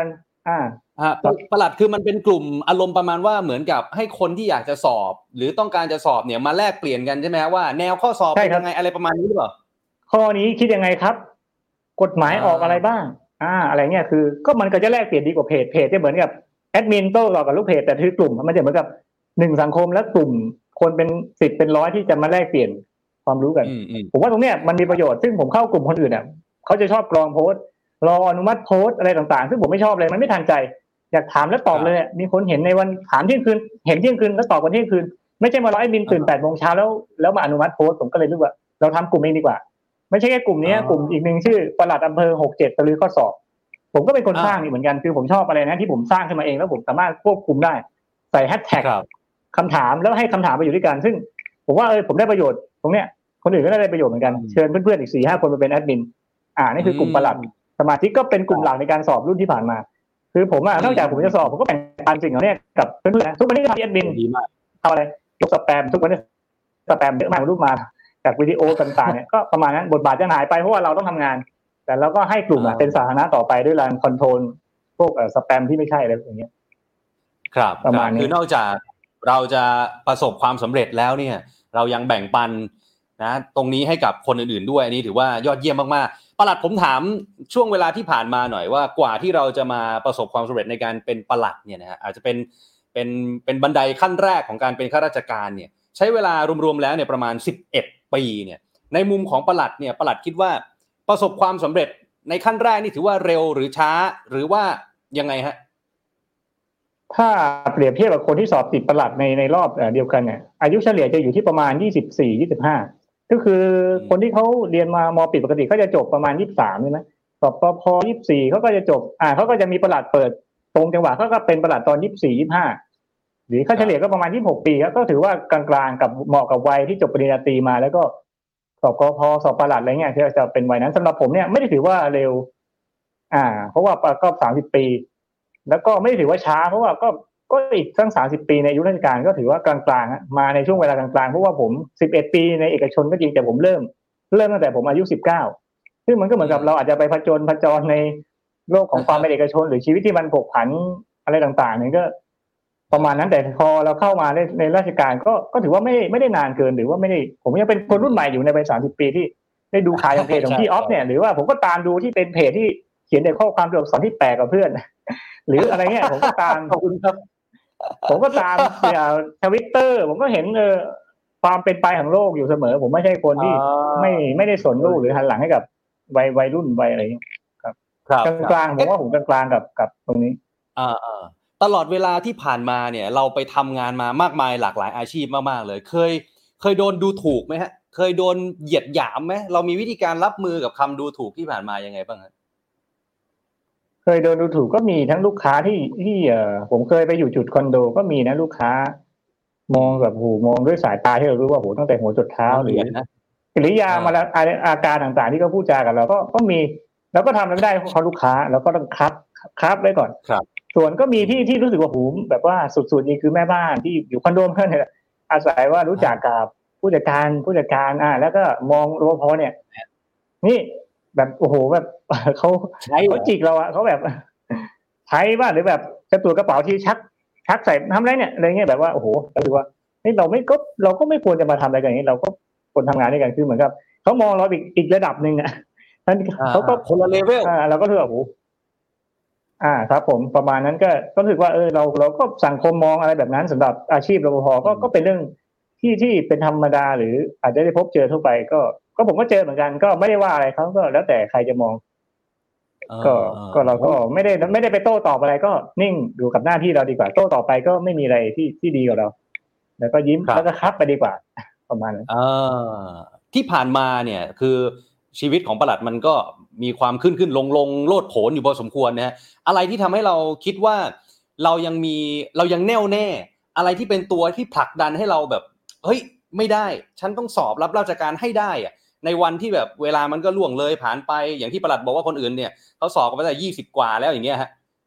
Speaker 3: อ่า
Speaker 2: อ่าประหลัดคือมันเป็นกลุ่มอารมณ์ประมาณว่าเหมือนกับให้คนที่อยากจะสอบหรือต้องการจะสอบเนี่ยมาแลกเปลี่ยนกันใช่ไหมว่าแนวข้อสอบเป็นยังไงอะไรประมาณนี้หรือเปล่า
Speaker 3: ข้อนี้คิดยังไงครับกฎหมายออกอะไรบ้างอ่าอะไรเงี้ยคือก็มันก็จะแลกเปลี่ยนดีกว่าเพจเพจจะเหมือนกับแอดมินโต้กับลูกเพจแต่คือกลุ่มมันจะเหมือนกับหนึ่งสังคมและกลุ่มคนเป็นสิบเป็นร้อยที่จะมาแลกเปลี่ยนความรู้กันผมว่าตรงเนี้ยมันมีประโยชน์ซึ่งผมเข้ากลุ่มคนอื่นเนี่ยเขาจะชอบกรองโพสต์รออนุมัติโพสต์อะไรต่างๆซึ่งผมไม่ชอบเลยมันไม่ทันใจอยากถามแล้วตอบเลยมีคนเห็นในวันถามเที่ยงคืนเห็นเที่ยงคืนแล้วตอบวันเที่ยงคืนไม่ใช่มารอแอดมินตื่นแปดโมงเช้าแล้วแล้วมาอนุมัติโพสต์ผมก็เลยรู้ว่าเราทำกลุ่มเองดีกว่าไม่ใช่แค่กลุ่มนี้กลุ่มอีกหนึ่งชื่อปลัดอำเภอหกเจ็ดตะลือข้อสอบผมก็เป็นคนสร้างนี่เหมือนกันคือผมชอบอะไรนะที่ผมสร้างขึ้นมาเองแล้วผมสามารถควบคุมได้ใส่แฮชแท็กคำถามแล้วให้คำถามไปอยู่ด้วยกันซึ่งผมว่าเออผมได้ประโยชน์ตรงเนี้ยคนอื่นก็ได้ประโยชน์เหมือนกันเชิญเพื่อนๆอีก สี่ห้า คนมาเป็นแอดมินอ่านี่คือกลุ่มปลัดสมาชิกก็เป็นกลุ่มหลักในการสอบรุ่นที่ผ่านมาคือผมอ่ะนอกจากผมจะสอบผมก็แบ่งปันสิ่งเหล่านี้กับเพื่อนๆทุกวันนี้ก็ทำแอดมินทำอะไรยกสแปมทุกวันนี้สแปมเยอะมากรูปมาจากวิดีโอต่างๆเนี่ยก็ประมาณนั้นบทบาทจะหายไปเพราะว่าเราต้องทำงานแต่เราก็ให้กลุ่มเป็นสาธารณะต่อไปด้วยการคอนโทรลพวกสแปมที่ไม่ใช่อะไรอย่างเงี้ย
Speaker 2: ครับประมาณนี้คือนอกจากเราจะประสบความสำเร็จแล้วเนี่ยเรายังแบ่งปันนะตรงนี้ให้กับคนอื่นๆด้วยอันนี้ถือว่ายอดเยี่ยมมากๆปลัดผมถามช่วงเวลาที่ผ่านมาหน่อยว่ากว่าที่เราจะมาประสบความสำเร็จในการเป็นปลัดเนี่ยนะฮะอาจจะเป็นเป็นเป็นบันไดขั้นแรกของการเป็นข้าราชการเนี่ยใช้เวลารวมๆแล้วเนี่ยประมาณสิบเอ็ดปีเนี่ยในมุมของปลัดเนี่ยปลัดคิดว่าประสบความสำเร็จในขั้นแรกนี่ถือว่าเร็วหรือช้าหรือว่ายังไงฮะ
Speaker 3: ถ้าเปรียบเทียบกับคนที่สอบติดปลัดในในรอบเดียวกันเนี่ยอายุเฉลี่ยจะอยู่ที่ประมาณยี่สิบสี่ ยี่สิบห้าก็คือคนที่เขาเรียนมามอปิดปกติเขาจะจบประมาณยี่สิบสามใช่มั้ยสอบปพยี่สิบสี่เขาก็จะจบอ่าเขาก็จะมีปลัดเปิดตรงจังหวะเขาก็เป็นปลัดตอนยี่สิบสี่ ยี่สิบห้าหรือค่าเฉลี่ยก็ประมาณยี่สิบหกปีก็ถือว่ากลางๆกับเหมาะกับวัยที่จบปริญญาตรีมาแล้วก็สอบกพสอบปลัดอะไรเงี้ยที่จะเป็นวัยนั้นสำหรับผมเนี่ยไม่ได้ถือว่าเร็วอ่าเพราะว่าก็สามสิบปีแล้วก็ไม่ได้ถือว่าช้าเพราะว่าก็ก็อีกทั้งสามสิบปีในอายุราชการก็ถือว่ากลางๆมาในช่วงเวลากลางๆเพราะว่าผมสิบเอ็ดปีในเอกชนก็จริงแต่ผมเริ่มเริ่มตั้งแต่ผมอายุสิบเก้าซึ่งมันก็เหมือนกับเราอาจจะไปผจญผจญในโลกของความเป็นเอกชนหรือชีวิตที่มันผกผันอะไรต่างๆนี่ก็ประมาณนั้นแต่พอเราเข้ามาในในราชการก็ก็ถือว่าไม่ไม่ได้นานเกินหรือว่าไม่ได้ผมยังเป็นคนรุ่นใหม่อยู่ในวัยสามสิบปีที่ได้ดูข่าวของเพจของพี่ออฟเนี่ยหรือว่าผมก็ตามดูที่เป็นเพจที่เขียนในข้อความตัวอักษรที่แปลกกับเพื่อนหรืออะไรเงี้ยผมก็ตามขอบคุณครับผมก็ตามเนี่ย Twitter ผมก็เห็นเออความเป็นไปของโลกอยู่เสมอผมไม่ใช่คนที่ไม่ไม่ได้สนโลกหรือหันหลังให้กับวัยวัยรุ่นวัยอะไรอย่างเงี้ยครับกลางๆผมว่าผมกลางๆกับกับตรงนี้
Speaker 2: อ่าๆตลอดเวลาที่ผ่านมาเนี่ยเราไปทำงานมามากมายหลากหลายอาชีพมากๆเลยเคยเคยโดนดูถูกมั้ยฮะเคยโดนเหยียดหยามมั้ยเรามีวิธีการรับมือกับคำดูถูกที่ผ่านมายังไงบ้างฮะ
Speaker 3: เคยโดนดูถูกก็มีทั้งลูกค้าที่ที่เอ่อผมเคยไปอยู่จุดคอนโดก็มีนะลูกค้ามองแบบโหมองด้วยสายตาที่เรารู้ว่าโหตั้งแต่หัวจรดเท้าหรือกิริยามาแล้วอาการต่างๆที่เขาพูดจากับเราก็ก็มีแล้วก็ทำไม่ได้เพราะเขาลูกค้าแล้วก็ต้องคัดคัดไว้ก่อน
Speaker 2: ครับ
Speaker 3: ส่วนก็มีที่ที่รู้สึกว่าโหแบบว่าสุดๆนี่คือแม่บ้านที่อยู่คอนโดเพื่อนเนี่ยอาศัยว่ารู้จักกับผู้จัดการผู้จัดการอ่าแล้วก็มองรปภเนี่ยนี่แบบโอ้โหแบบเขาเขาจิกเราอะเขาแบบใช้บ้างหรือแบบจะตรวจกระเป๋าที่ชักชักใส่ทำอะไรเนี่ยอะไรเงี้ยแบบว่าโอ้โหรู้สึกว่านี่เราไม่ก็เราก็ไม่ควรจะมาทำอะไรกันอย่างนี้เราก็คนทำงานด้วยกันคือเหมือนกับเขามองเราอีกอีกระดับนึงอ่ะนั่นเขาก็
Speaker 2: คนละเลเวล
Speaker 3: อ่าเราก็ถือว่าโอ้อ่าครับผมประมาณนั้นก็ก็รู้สึกว่าเออเราเราก็สังคมมองอะไรแบบนั้นสำหรับอาชีพรปภก็ก็เป็นเรื่องที่ที่เป็นธรรมดาหรืออาจจะได้พบเจอทั่วไปก็ก็ผมก็เจอเหมือนกันก็ไม่ได้ว่าอะไรเขาก็แล้วแต่ใครจะมองก็ก็เราก็ไม่ได้ไม่ได้ไปโต้ตอบอะไรก็นิ่งอยู่กับหน้าที่เราดีกว่าโต้ต่อไปก็ไม่มีอะไรที่ที่ดีกว่าเราแล้วก็ยิ้มแล้วก็คับไปดีกว่าประมาณนั้น
Speaker 2: อ่าที่ผ่านมาเนี่ยคือชีวิตของปลัดมันก็มีความขึ้นขึ้นลงลงโลดโผนอยู่พอสมควรนะฮะอะไรที่ทำให้เราคิดว่าเรายังมีเรายังแน่วแน่อะไรที่เป็นตัวที่ผลักดันให้เราแบบเฮ้ยไม่ได้ฉันต้องสอบรับราชการให้ได้อะในวันที่แบบเวลามันก็ล่วงเลยผ่านไปอย่างที่ปลัดบอกว่าคนอื่นเนี่ยเขาสอบกันไปตั้งแต่ยี่สิบกว่าแล้วอย่างเงี้ยฮะ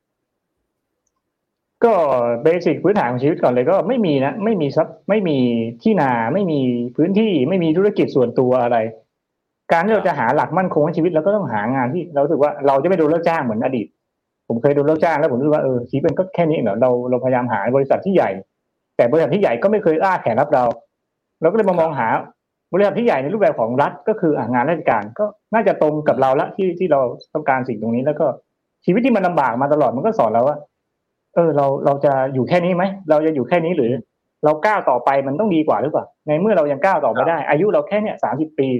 Speaker 3: ก็เบสิกพื้นฐานของชีวิตก่อนเลยก็ไม่มีนะไม่มีซับไม่มีที่นาไม่มีพื้นที่ไม่มีธุรกิจส่วนตัวอะไรการที่เราจะหาหลักมั่นคงในชีวิตเราก็ต้องหางานที่เรารู้สึกว่าเราจะไม่โดนเลิกจ้างเหมือนอดีตผมเคยโดนเลิกจ้างแล้วผมรู้ว่าเออชีวิตมันก็แค่นี้เหรอเราเราพยายามหาบริษัทที่ใหญ่แต่บริษัทที่ใหญ่ก็ไม่เคยอ้าแขนรับเราเราก็เลยมามองหาบริษัทที่ใหญ่ในรูปแบบของรัฐก็คืองานราชการก็น่าจะตรงกับเราละที่ที่เราต้องการสิ่งตรงนี้แล้วก็ชีวิตที่มันลำบากมาตลอดมันก็สอนเราว่าเออเราเราจะอยู่แค่นี้ไหมเราจะอยู่แค่นี้หรือเราก้าวต่อไปมันต้องดีกว่าหรือเปล่าในเมื่อเรายังก้าวต่อไปได้อายุเราแค่เนี้ยสามสิบปี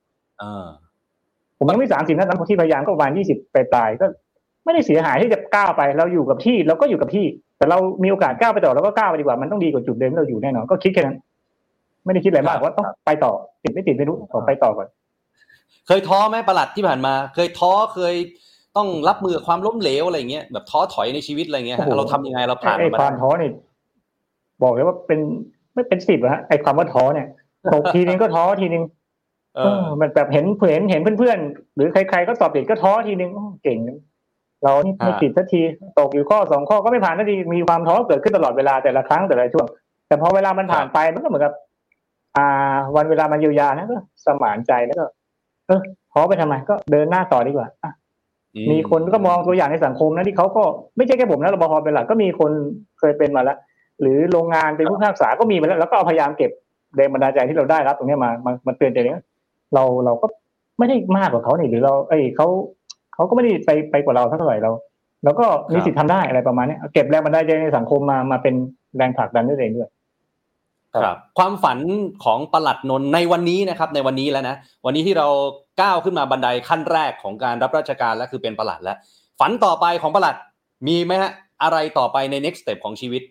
Speaker 3: ผมยังไม่สามสิบนะตอนที่พยายามก็ประมาณยี่สิบปลายๆก็ไม่ได้เสียหายที่จะก้าวไปเราอยู่กับที่เราก็อยู่กับที่แต่เรามีโอกาสก้าวไปต่อเราก็ก้าวไปดีกว่ามันต้องดีกว่าจุดเดิมที่เราอยู่แน่นอนก็คิดแค่นั้นไม่ได้คิดอะไรมากว่าต้องไปต่อติดไม่ติดไม่รู้ขอไปต่อก่อน
Speaker 2: เคยท้อไหมประหลัดที่ผ่านมาเคยท้อเคยต้องรับมือกับความล้มเหลวอะไรเงี้ยแบบท้อถอยในชีวิตอะไรเงี้ยเราทำยังไงเราผ่าน
Speaker 3: ไอ้ความท้อนี่บอกเลยว่าเป็นไม่เป็นสิบอะฮะไอ้ความว่าท้อเนี่ยตกทีนึงก็ท้อทีนึงเออมันแบบเห็นเห็นเห็นเพื่อนๆหรือใครๆก็สอบติดก็ท้อทีนึงเก่งเรานี่ไม่ติดสักทีตกอยู่ข้อสองข้อก็ไม่ผ่านสักทีมีความท้อเกิดขึ้นตลอดเวลาแต่ละครั้งแต่ละช่วงแต่พอเวลามันผ่านไปมันก็เหมือนกับอ่าวันเวลามันเยียวยานะก็สมานใจแล้วก็เออท้อไปทำไมก็เดินหน้าต่อดีกว่าอ่ะมีคนก็มองตัวอย่างในสังคมนะที่เขาก็ไม่ใช่แค่ผมนะรปภเป็นหลักก็มีคนเคยเป็นมาแล้วหรือโรงงานเป็นผู้พิพากษาก็มีมาแล้วแล้วก็พยายามเก็บแรงบันดาลใจที่เราได้รับตรงนี้มามามาเตือนใจเนี้ยเราเราก็ไม่ได้มากกว่าเขานี่หรือเราเอ้ยเขาเขาก็ไม่ได้ไปไปกว่าเราเท่าไหร่เราแล้วก็มีสิทธิ์ทำได้อะไรประมาณนี้เก็บแรงบันดาลใจในสังคมมามาเป็นแรงผลักดันด้วยเองด้วย
Speaker 2: ครับความฝันของปลัดนนท์ในวันนี้นะครับในวันนี้แล้วนะวันนี้ที่เราก้าวขึ้นมาบันไดขั้นแรกของการรับราชการแล้วคือเป็นปลัดแล้วฝันต่อไปของปลัดมีไหมฮะอะไรต่อไปใน next step ของชีวิต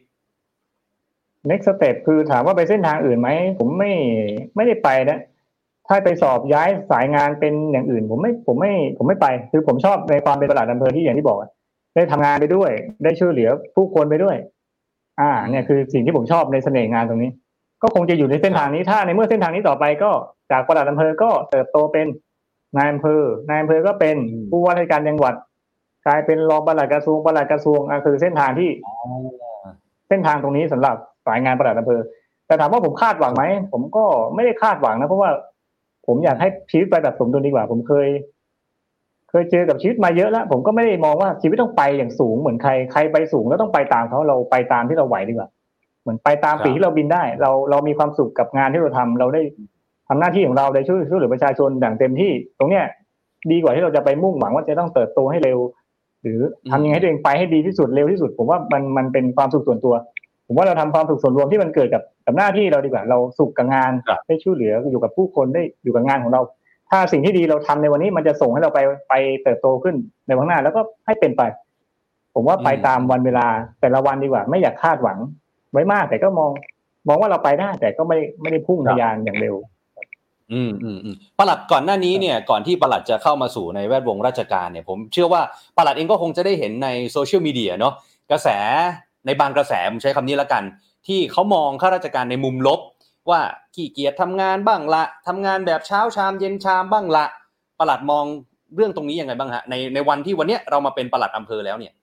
Speaker 3: next step คือถามว่าไปเส้นทางอื่นไหมผมไม่ไม่ได้ไปนะถ้าไปสอบย้ายสายงานเป็นอย่างอื่นผมไม่ผมไม่ผมไม่ไปคือผมชอบในความเป็นปลัดอำเภอที่อย่างที่บอกได้ทำงานไปด้วยได้ช่วยเหลือผู้คนไปด้วยอ่าเนี่ยคือสิ่งที่ผมชอบในเสน่ห์งานตรงนี้ก็คงจะอยู่ในเส้นทางนี้ถ้าในเมื่อเส้นทางนี้ต่อไปก็จากปลัดอำเภอก็เติบโตเป็นนายอำเภอนายอำเภอก็เป็นผู้ว่าราชการจังหวัดกลายเป็นรองปลัดกระทรวงปลัดกระทรวงอ่ะคือเส้นทางที่เส้นทางตรงนี้สำหรับสายงานปลัดอำเภอแต่ถามว่าผมคาดหวังไหมผมก็ไม่ได้คาดหวังนะเพราะว่าผมอยากให้ชีวิตไปแบบสมดุลดีกว่าผมเคยเคยเจอกับชีวิตมาเยอะแล้วผมก็ไม่ได้มองว่าชีวิตต้องไปอย่างสูงเหมือนใครใครไปสูงแล้วต้องไปตามเขาเราไปตามที่เราไหวดีกว่าเหมือนไปตามปีที่เราบินได้เราเรามีความสุขกับงานที่เราทำเราได้ทำหน้าที่ของเราได้ช่วยช่วยเหลือประชาชนอย่างเต็มที่ตรงเนี้ยดีกว่าที่เราจะไปมุ่งหวังว่าจะต้องเติบโตให้เร็วหรือทำยังไงให้ตัวเองไปให้ดีที่สุดเร็วที่สุดผมว่ามันมันเป็นความสุขส่วนตัวผมว่าเราทำความสุขส่วนรวมที่มันเกิดกับกับหน้าที่เราดีกว่าเราสุขกับงานได้ช่วยเหลืออยู่กับผู้คนได้อยู่กับงานของเราถ้าสิ่งที่ดีเราทำในวันนี้มันจะส่งให้เราไปไปเติบโตขึ้นในวันหน้าแล้วก็ให้เป็นไปผมว่าไปตามวันเวลาแต่ละวันดีกว่าไม่อยากคาดหวังไว้มากแต่ก็มองมองว่าเราไปได้แต่ก็ไม่ไม่ได้พุ่งทะยานอย่างเร็ว
Speaker 2: อืมอืมอืมปลัดก่อนหน้านี้เนี่ยก่อนที่ปลัดจะเข้ามาสู่ในแวดวงราชการเนี่ยผมเชื่อว่าปลัดเองก็คงจะได้เห็นในโซเชียลมีเดียเนาะกระแสในบางกระแสผมใช้คำนี้ละกันที่เขามองข้าราชการในมุมลบว่าขี้เกียจทำงานบ้างละทำงานแบบเช้าชามเย็นชามบ้างละปลัดมองเรื่องตรงนี้ยังไงบ้างฮะในในวันที่วันเนี้ยเรามาเป็นปลัดอำเภอแล้วเนี่ย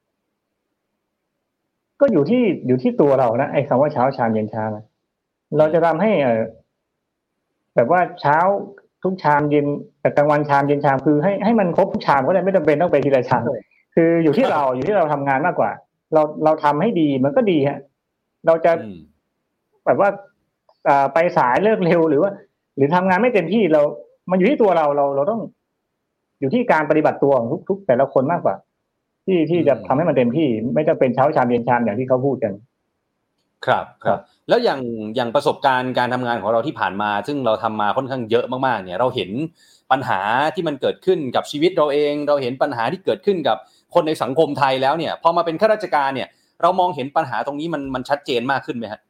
Speaker 3: ก็อยู่ที่อยู่ที่ตัวเรานะไอ้คำว่าเช้าชามเย็นชามเราจะทำให้เออแบบว่าเช้าทุกชามเย็นแต่กลางวันชามเย็นชามคือให้ให้มันครบทุกชามก็ได้ไม่จำเป็นต้องไปทีละชามคืออยู่ที่เราอยู่ที่เราทำงานมากกว่าเราเราทำให้ดีมันก็ดีฮะเราจะแบบว่าไปสายเลิกเร็วหรือว่าหรือทำงานไม่เต็มที่เรามันอยู่ที่ตัวเราเราเราต้องอยู่ที่การปฏิบัติตัวของทุกๆแต่ละคนมากกว่าที่ที่จะทำให้มันเต็มที่ไม่จะเป็นเช้าชามเย็นชามอย่างที่เขาพูดกัน
Speaker 2: ครับครับแล้วอย่างอย่างประสบการณ์การทำงานของเราที่ผ่านมาซึ่งเราทำมาค่อนข้างเยอะมากๆเนี่ยเราเห็นปัญหาที่มันเกิดขึ้นกับชีวิตเราเองเราเห็นปัญหาที่เกิดขึ้นกับคนในสังคมไทยแล้วเนี่ยพอมาเป็นข้าราชการเนี่ยเรามองเห็นปัญหาตรงนี้มันมันชัดเจนมากขึ้นไหมฮะ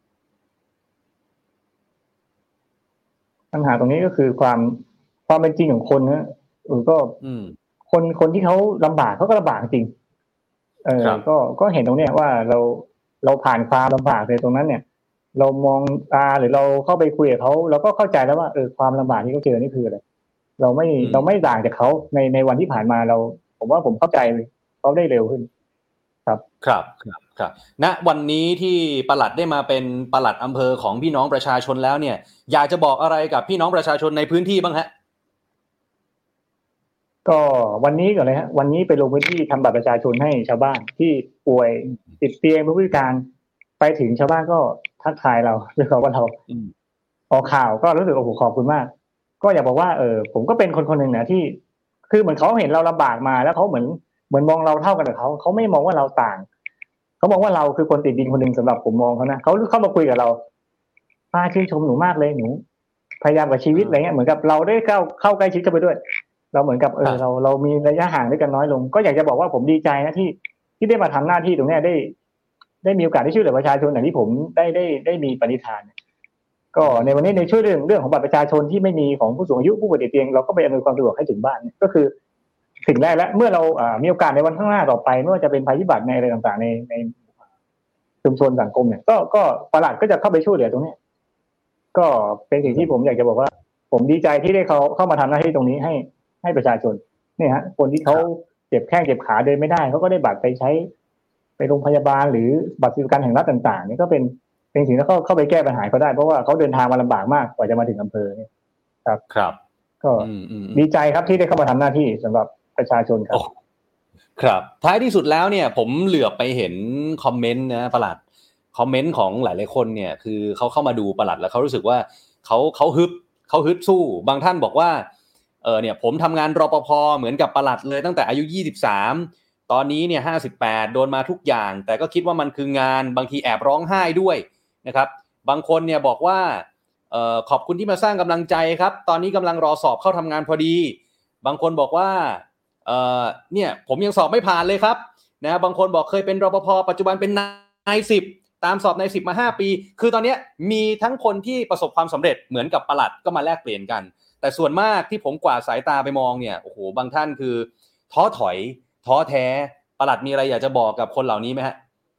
Speaker 3: ปัญหาตรงนี้ก็คือความความเป็นจริงของคนนะเออก็คนคนที่เขาลำบากเขาก็ลำบากจริงเออก็ก็เห็นตรงเนี้ยว่าเราเราผ่านความลำบากในตรงนั้นเนี่ยเรามองตาหรือเราเข้าไปคุยกับเขาเราก็เข้าใจแล้วว่าเออความลำบากที่เขาเจอนี่คืออะไรเราไม่เราไม่ต่างจากเขาในในวันที่ผ่านมาเราผมว่าผมเข้าใจเขาได้เร็วขึ้นครับ
Speaker 2: ครับครับครับณวันนี้ที่ปลัดได้มาเป็นปลัดอำเภอของพี่น้องประชาชนแล้วเนี่ยอยากจะบอกอะไรกับพี่น้องประชาชนในพื้นที่บ้างฮะ
Speaker 3: ก็วันนี้ก่อนเลยฮะวันนี้ไปลงพื้นที่ทำบัตรประชาชนให้ชาวบ้านที่ป่วยติดเตียงผู้พิการไปถึงชาวบ้านก็ทักทายเราด้วยคำว่าเราออกข่าวก็รู้สึกโอ้โหขอบคุณมากก็อยากบอกว่าเออผมก็เป็นคนคนหนึ่งนะที่คือเหมือนเขาเห็นเราลำบากมาแล้วเขาเหมือนเหมือนมองเราเท่ากันกับเขาเขาไม่มองว่าเราต่างเขามองว่าเราคือคนติดดินคนหนึ่งสำหรับผมมองเขานะเขาเข้ามาคุยกับเราป้าชื่นชมหนูมากเลยหนูพยายามกับชีวิตอะไรเงี้ยเหมือนกับเราได้เข้าเข้าใกล้ชิดกันไปด้วยเราเหมือนกับเออเราเรามีระยะห่างด้วยกันน้อยลงก็อยากจะบอกว่าผมดีใจนะที่ที่ได้มาทำหน้าที่ตรงนี้ได้ได้มีโอกาสได้ช่วยเหลือประชาชนอย่างที่ผมได้ได้ได้มีปณิธานก็ในวันนี้ในช่วยเรื่องเรื่องของบัตรประชาชนที่ไม่มีของผู้สูงอายุผู้ป่วยติดเตียงเราก็ไปอำนวยความสะดวกให้ถึงบ้านก็คือสิ่งแรกแล้วเมื่อเราอ่ามีโอกาสในวันข้างหน้าต่อไปไม่ว่าจะเป็นภัยพิบัติในอะไรต่างๆในในชุมชนสังคมเนี่ยก็ก็ปลัดก็จะเข้าไปช่วยเหลือตรงนี้ก็เป็นสิ่งที่ผมอยากจะบอกว่าผมดีใจที่ได้เขาเข้ามาทำหน้าที่ตรงนี้ให้ให้ประชาชนเนี่ยฮะคนที่เขาเจ็บแข้งเจ็บขาเดินไม่ได้เขาก็ได้บัตรไปใช้ไปโรงพยาบาลหรือบัตรสวัสดิการแห่งรัฐต่างๆนี่ก็เป็นเป็นสิ่งที่เขาเข้าไปแก้ปัญหาเขาได้เพราะว่าเขาเดินทางมาลำบากมากกว่าจะมาถึงอำเภอเนี่ยครับ
Speaker 2: ครับ
Speaker 3: ก็ดีใจครับที่ได้เข้ามาทำหน้าที่สำหรับประชาชนครับ
Speaker 2: ครับท้ายที่สุดแล้วเนี่ยผมเหลือบไปเห็นคอมเมนต์นะปลัดคอมเมนต์ของหลายๆคนเนี่ยคือเขาเข้ามาดูปลัดแล้วเขารู้สึกว่าเขาเขาฮึบเขาฮึดสู้บางท่านบอกว่าเออเนี่ยผมทำงานรปภเหมือนกับปลัดเลยตั้งแต่อายุยี่สิบสามตอนนี้เนี่ยห้าสิบแปดโดนมาทุกอย่างแต่ก็คิดว่ามันคืองานบางทีแอบร้องไห้ด้วยนะครับบางคนเนี่ยบอกว่าเอ่อขอบคุณที่มาสร้างกำลังใจครับตอนนี้กำลังรอสอบเข้าทำงานพอดีบางคนบอกว่าเอ่อเนี่ยผมยังสอบไม่ผ่านเลยครับนะบางคนบอกเคยเป็นรปภปัจจุบันเป็นนายสิบตามสอบนายสิบมาห้าปีคือตอนนี้มีทั้งคนที่ประสบความสำเร็จเหมือนกับปลัดก็มาแลกเปลี่ยนกันแต่ส่วนมากที่ผมกวาดสายตาไปมองเนี่ยโอ้โหบางท่านคือท้อถอยท้อแท้ปลัดมีอะไรอยากจะบอกกับคนเหล่านี้ไหมฮะ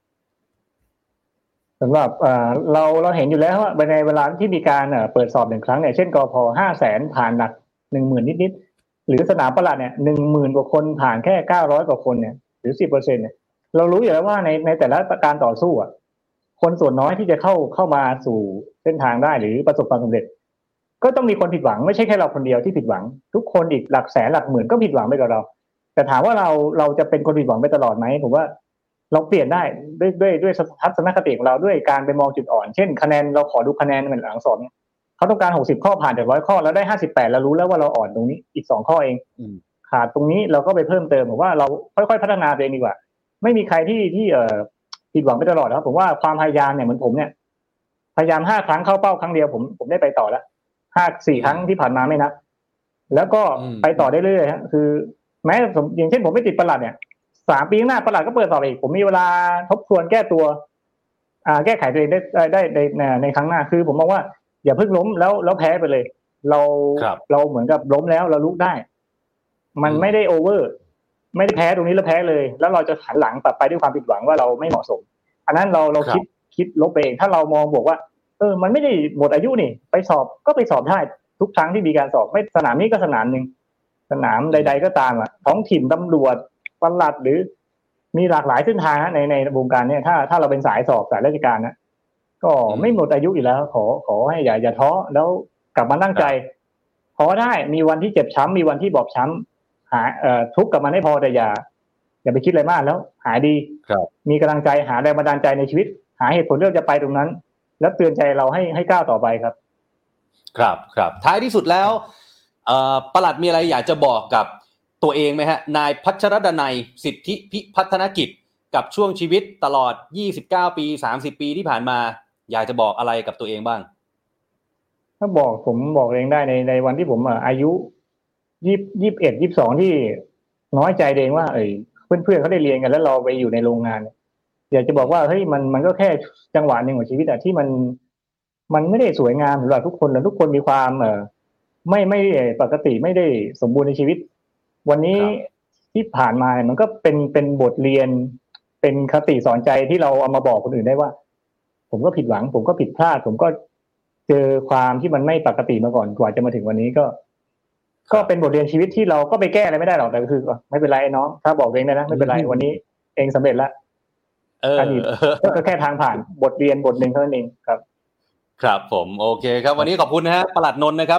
Speaker 3: สำหรับเราเราเห็นอยู่แล้วว่าในเวลาที่มีการเปิดสอบหนึ่งครั้งเนี่ยเช่นกพห้าแสนผ่านหนักหนึ่งหมื่นนิดๆหรือสนามปลัดเนี่ยหนึ่งหมื่นกว่าคนผ่านแค่เก้าร้อยกว่าคนเนี่ยหรือสิบเปอร์เซ็นต์เนี่ยเรารู้อยู่แล้วว่าในในแต่ละการต่อสู้อ่ะคนส่วนน้อยที่จะเข้าเข้ามาสู่เส้นทางได้หรือประสบความสำเร็จก็ต้องมีคนผิดหวังไม่ใช่แค่เราคนเดียวที่ผิดหวังทุกคนอีกหลักแสนหลักหมื่นก็ผิดหวังไปกับเราแต่ถามว่าเราเราจะเป็นคนผิดหวังไปตลอดไหมผมว่าเราเปลี่ยนได้ด้วยด้วยด้วยทัศนคติของเราด้วยการไปมองจุดอ่อนเช่นคะแนนเราขอดูคะแนนเหมือนหลังสอบเนี่ยเขาต้องการหกสิบข้อผ่านจากร้อยข้อแล้วได้ห้าสิบแปดเรารู้แล้วว่าเราอ่อนตรงนี้อีกสองข้อเองขาดตรงนี้เราก็ไปเพิ่มเติมผมว่าเราค่อยๆพัฒนาตัวเองดีกว่าไม่มีใครที่ที่เอ่อผิดหวังไปตลอดครับผมว่าความพยายามเนี่ยเหมือนผมเนี่ยพยายามห้าครั้งเข้าเป้าครั้งเดียวผมผมได้ไปต่อแล้วห้าสี่ครั้งที่ผ่านมาไม่นับแล้วก็ไปต่อได้เรื่อยๆฮะคือแม้อย่างเช่นผมไม่ติดปลัดเนี่ยสามปีข้างหน้าปลัดก็เปิดสอบอีกผมมีเวลาทบทวนแก้ตัวอ่าแก้ไขตัวเองได้ได้ในในครั้งหน้าคือผมมองว่าอย่าเพิ่งล้มแล้วแล้วแพ้ไปเลยเราเราเหมือนกับล้มแล้วเราลุกได้มันไม่ได้โอเวอร์ไม่ได้แพ้ตรงนี้แล้วแพ้เลยแล้วเราจะหันหลังกลับไปด้วยความผิดหวังว่าเราไม่เหมาะสมอันนั้นเราเราคิดคิดลบไปเองถ้าเรามองบอกว่าเออมันไม่ได้หมดอายุนี่ไปสอบก็ไปสอบได้ทุกครั้งที่มีการสอบไม่สนามนี้ก็สนามนึงสนามใดๆก็ตามอ่ะท้องถิ่นตำรวจปลัดหรือมีหลากหลายเส้นทางในในวงการเนี่ยถ้าถ้าเราเป็นสายสอบสายราชการนะก็ไม่หมดอายุอยู่แล้วขอขอให้อย่าอย่าท้อแล้วกลับมาตั้งใจท้อได้มีวันที่เจ็บช้ำมีวันที่บอบช้ำหาเอ่อทุกข์กับมันให้พอแต่อย่าอย่าไปคิดอะไรมากแล้วหายดีมีกำลังใจหาแรงบันดาลใจในชีวิตหาเหตุผลที่เราจะไปตรงนั้นแล้วเตือนใจเราให้ให้ก้าวต่อไปครับ
Speaker 2: ครับครับท้ายที่สุดแล้วเอ่อปลัดมีอะไรอยากจะบอกกับตัวเองไหมฮะนายพัชรดนัยสิทธิพิพัฒนกิจกับช่วงชีวิตตลอดยี่สิบเก้าปีสามสิบปีที่ผ่านมาอยากจะบอกอะไรกับตัวเองบ้าง
Speaker 3: ถ้าบอกผมบอกเองได้ในในวันที่ผมอายุยี่ยี่สิบเอ็ดยี่สิบสองที่น้อยใจเองว่าเอ้ยเพื่อนๆเขาได้เรียนกันแล้วเราไปอยู่ในโรงงานอยากจะบอกว่าเฮ้ยมันมันก็แค่จังหวะหนึ่งของชีวิตอะที่มันมันไม่ได้สวยงามสำหรับทุกคนแล้วทุกคนมีความเอ่อไม่ไม่ปกติไม่ได้สมบูรณ์ในชีวิตวันนี้ที่ผ่านมามันก็เป็นเป็นบทเรียนเป็นคติสอนใจที่เราเอามาบอกคนอื่นได้ว่าผมก็ผิดหวังผมก็ผิดพลาดผมก็เจอความที่มันไม่ปกติมาก่อนกว่าจะมาถึงวันนี้ก็ก็เป็นบทเรียนชีวิตที่เราก็ไปแก้อะไรไม่ได้หรอกแต่ก็คือไม่เป็นไรน้องถ้าบอกเองได้นะไม่เป็นไรวันนี้เองสำเร็จแล้ว
Speaker 2: เออ
Speaker 3: ก็แค่ทางผ่านบทเรียนบทหนึ่งเท่านั้นเองครับ
Speaker 2: ครับผมโอเคครับวันนี้ขอบคุณนะฮะปลัดนนท์นะครับ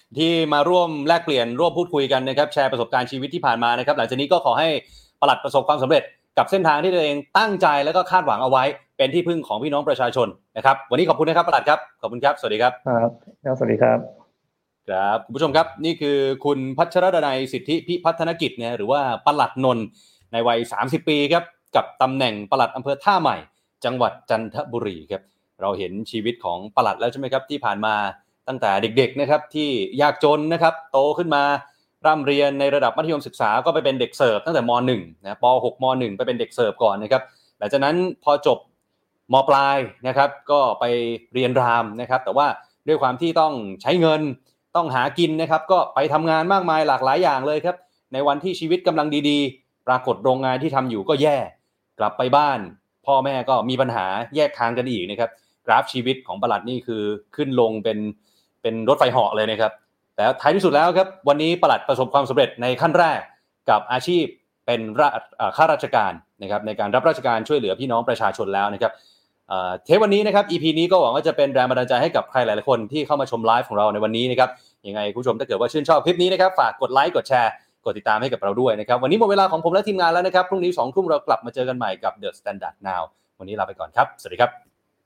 Speaker 2: ที่มาร่วมแลกเปลี่ยนร่วมพูดคุยกันนะครับแชร์ประสบการณ์ชีวิตที่ผ่านมานะครับหลังจากนี้ก็ขอให้ปลัดประสบความสำเร็จกับเส้นทางที่ตัวเองตั้งใจแล้วก็คาดหวังเอาไว้เป็นที่พึ่งของพี่น้องประชาชนนะครับวันนี้ขอบคุณนะครับปลัดครับขอบคุณครับสวัสดีครับ
Speaker 3: ครับสวัสดีครับ
Speaker 2: ครับคุณผู้ชมครับนี่คือคุณพัชรดนัยสิทธิพิพัฒนกิจนะหรือว่าปลัดนนท์ในวัยสามสิบปีครับกับตำแหน่งปลัดอำเภอท่าใหม่จังหวัดจันทบุรีครับเราเห็นชีวิตของปลัดแล้วใช่ไหมครับที่ผ่านมาตั้งแต่เด็กๆนะครับที่ยากจนนะครับโตขึ้นมาร่ำเรียนในระดับมัธยมศึกษาก็ไปเป็นเด็กเสิร์ฟตั้งแต่ม.หนึ่ง นะป.หก ม.หนึ่ง ไปเป็นเด็กเสิร์ฟก่อนนะครับหลังจากนั้นพอจบม.ปลายนะครับก็ไปเรียนรามนะครับแต่ว่าด้วยความที่ต้องใช้เงินต้องหากินนะครับก็ไปทำงานมากมายหลากหลายอย่างเลยครับในวันที่ชีวิตกำลังดีๆปรากฏโรงงานที่ทำอยู่ก็แย่กลับไปบ้านพ่อแม่ก็มีปัญหาแยกทางกันอีกนะครับกราฟชีวิตของปลัดนี่คือขึ้นลงเป็นเป็นรถไฟเหาะเลยนะครับแต่ท้ายที่สุดแล้วครับวันนี้ปลัดประสบความสำเร็จในขั้นแรกกับอาชีพเป็นข้าราชการนะครับในการรับราชการช่วยเหลือพี่น้องประชาชนแล้วนะครับเทปวันนี้นะครับ อี พี นี้ก็หวังว่าจะเป็นแรงบันดาลใจให้กับใครหลายๆคนที่เข้ามาชมไลฟ์ของเราในวันนี้นะครับยังไงคุณผู้ชมถ้าเกิดว่าชื่นชอบคลิปนี้นะครับฝากกดไลค์กดแชร์กดติดตามให้กับเราด้วยนะครับวันนี้หมดเวลาของผมและทีมงานแล้วนะครับพรุ่งนี้ สองทุ่มเรากลับมาเจอกันใหม่กับ The Standard Now วันนี้ลาไปก่อนครับสวัสดีครับ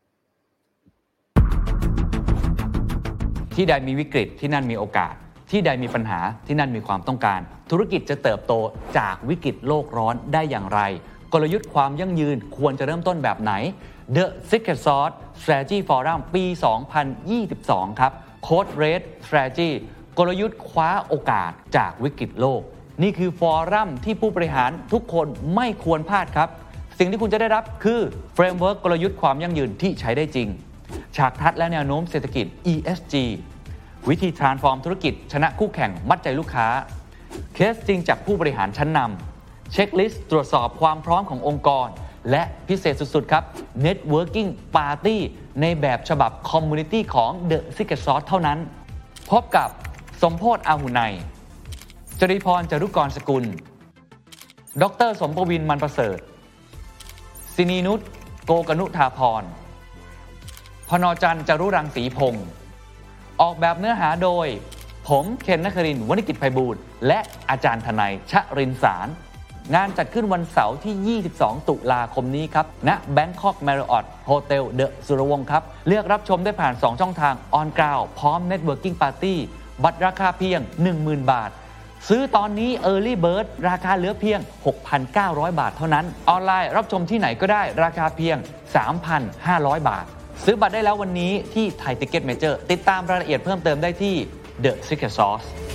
Speaker 4: ที่ใดมีวิกฤตที่นั่นมีโอกาสที่ใดมีปัญหาที่นั่นมีความต้องการธุรกิจจะเติบโตจากวิกฤตโลกร้อนได้อย่างไรกลยุทธ์ความยั่งยืนควรจะเริ่มต้นแบบไหน The Secret Sauce Strategy Forum ปี สองพันยี่สิบสอง ครับ Code Red Strategy กลยุทธ์คว้าโอกาสจากวิกฤตโลกนี่คือฟอรัมที่ผู้บริหารทุกคนไม่ควรพลาดครับสิ่งที่คุณจะได้รับคือเฟรมเวิร์กกลยุทธ์ความยั่งยืนที่ใช้ได้จริงฉากทัศน์และแนวโน้มเศรษฐกิจ อี เอส จี วิธี transform ธุรกิจชนะคู่แข่งมัดใจลูกค้าเคสจริงจากผู้บริหารชั้นนำเช็คลิสต์ตรวจสอบความพร้อมขององค์กรและพิเศษสุดๆครับ Networking Party ในแบบฉบับ Community ของ The Secret Sauce เท่านั้นพบกับสมโพธิ์อาหุไนจริพรจารุกรสกุลดรสมปวินมันประเสริฐศินีนุชโกกนุธาพรพนจันทร์จารุรังสีพงศ์ออกแบบเนื้อหาโดยผมเคนนครินทร์วณิกิจไพบูลย์และอาจารย์ทนายชรินทร์สารงานจัดขึ้นวันเสาร์ที่ยี่สิบสองตุลาคมนี้ครับณ Bangkok Marriott Hotel The สุรวงศ์ครับเลือกรับชมได้ผ่านสองช่องทาง On Ground พร้อม Networking Party บัตรราคาเพียง หนึ่งหมื่น บาทซื้อตอนนี้ Early Bird ราคาเหลือเพียง หกพันเก้าร้อย บาทเท่านั้นออนไลน์รับชมที่ไหนก็ได้ราคาเพียง สามพันห้าร้อย บาทซื้อบัตรได้แล้ววันนี้ที่ Thai Ticket Major ติดตามรายละเอียดเพิ่มเติมได้ที่ The Secret Sauce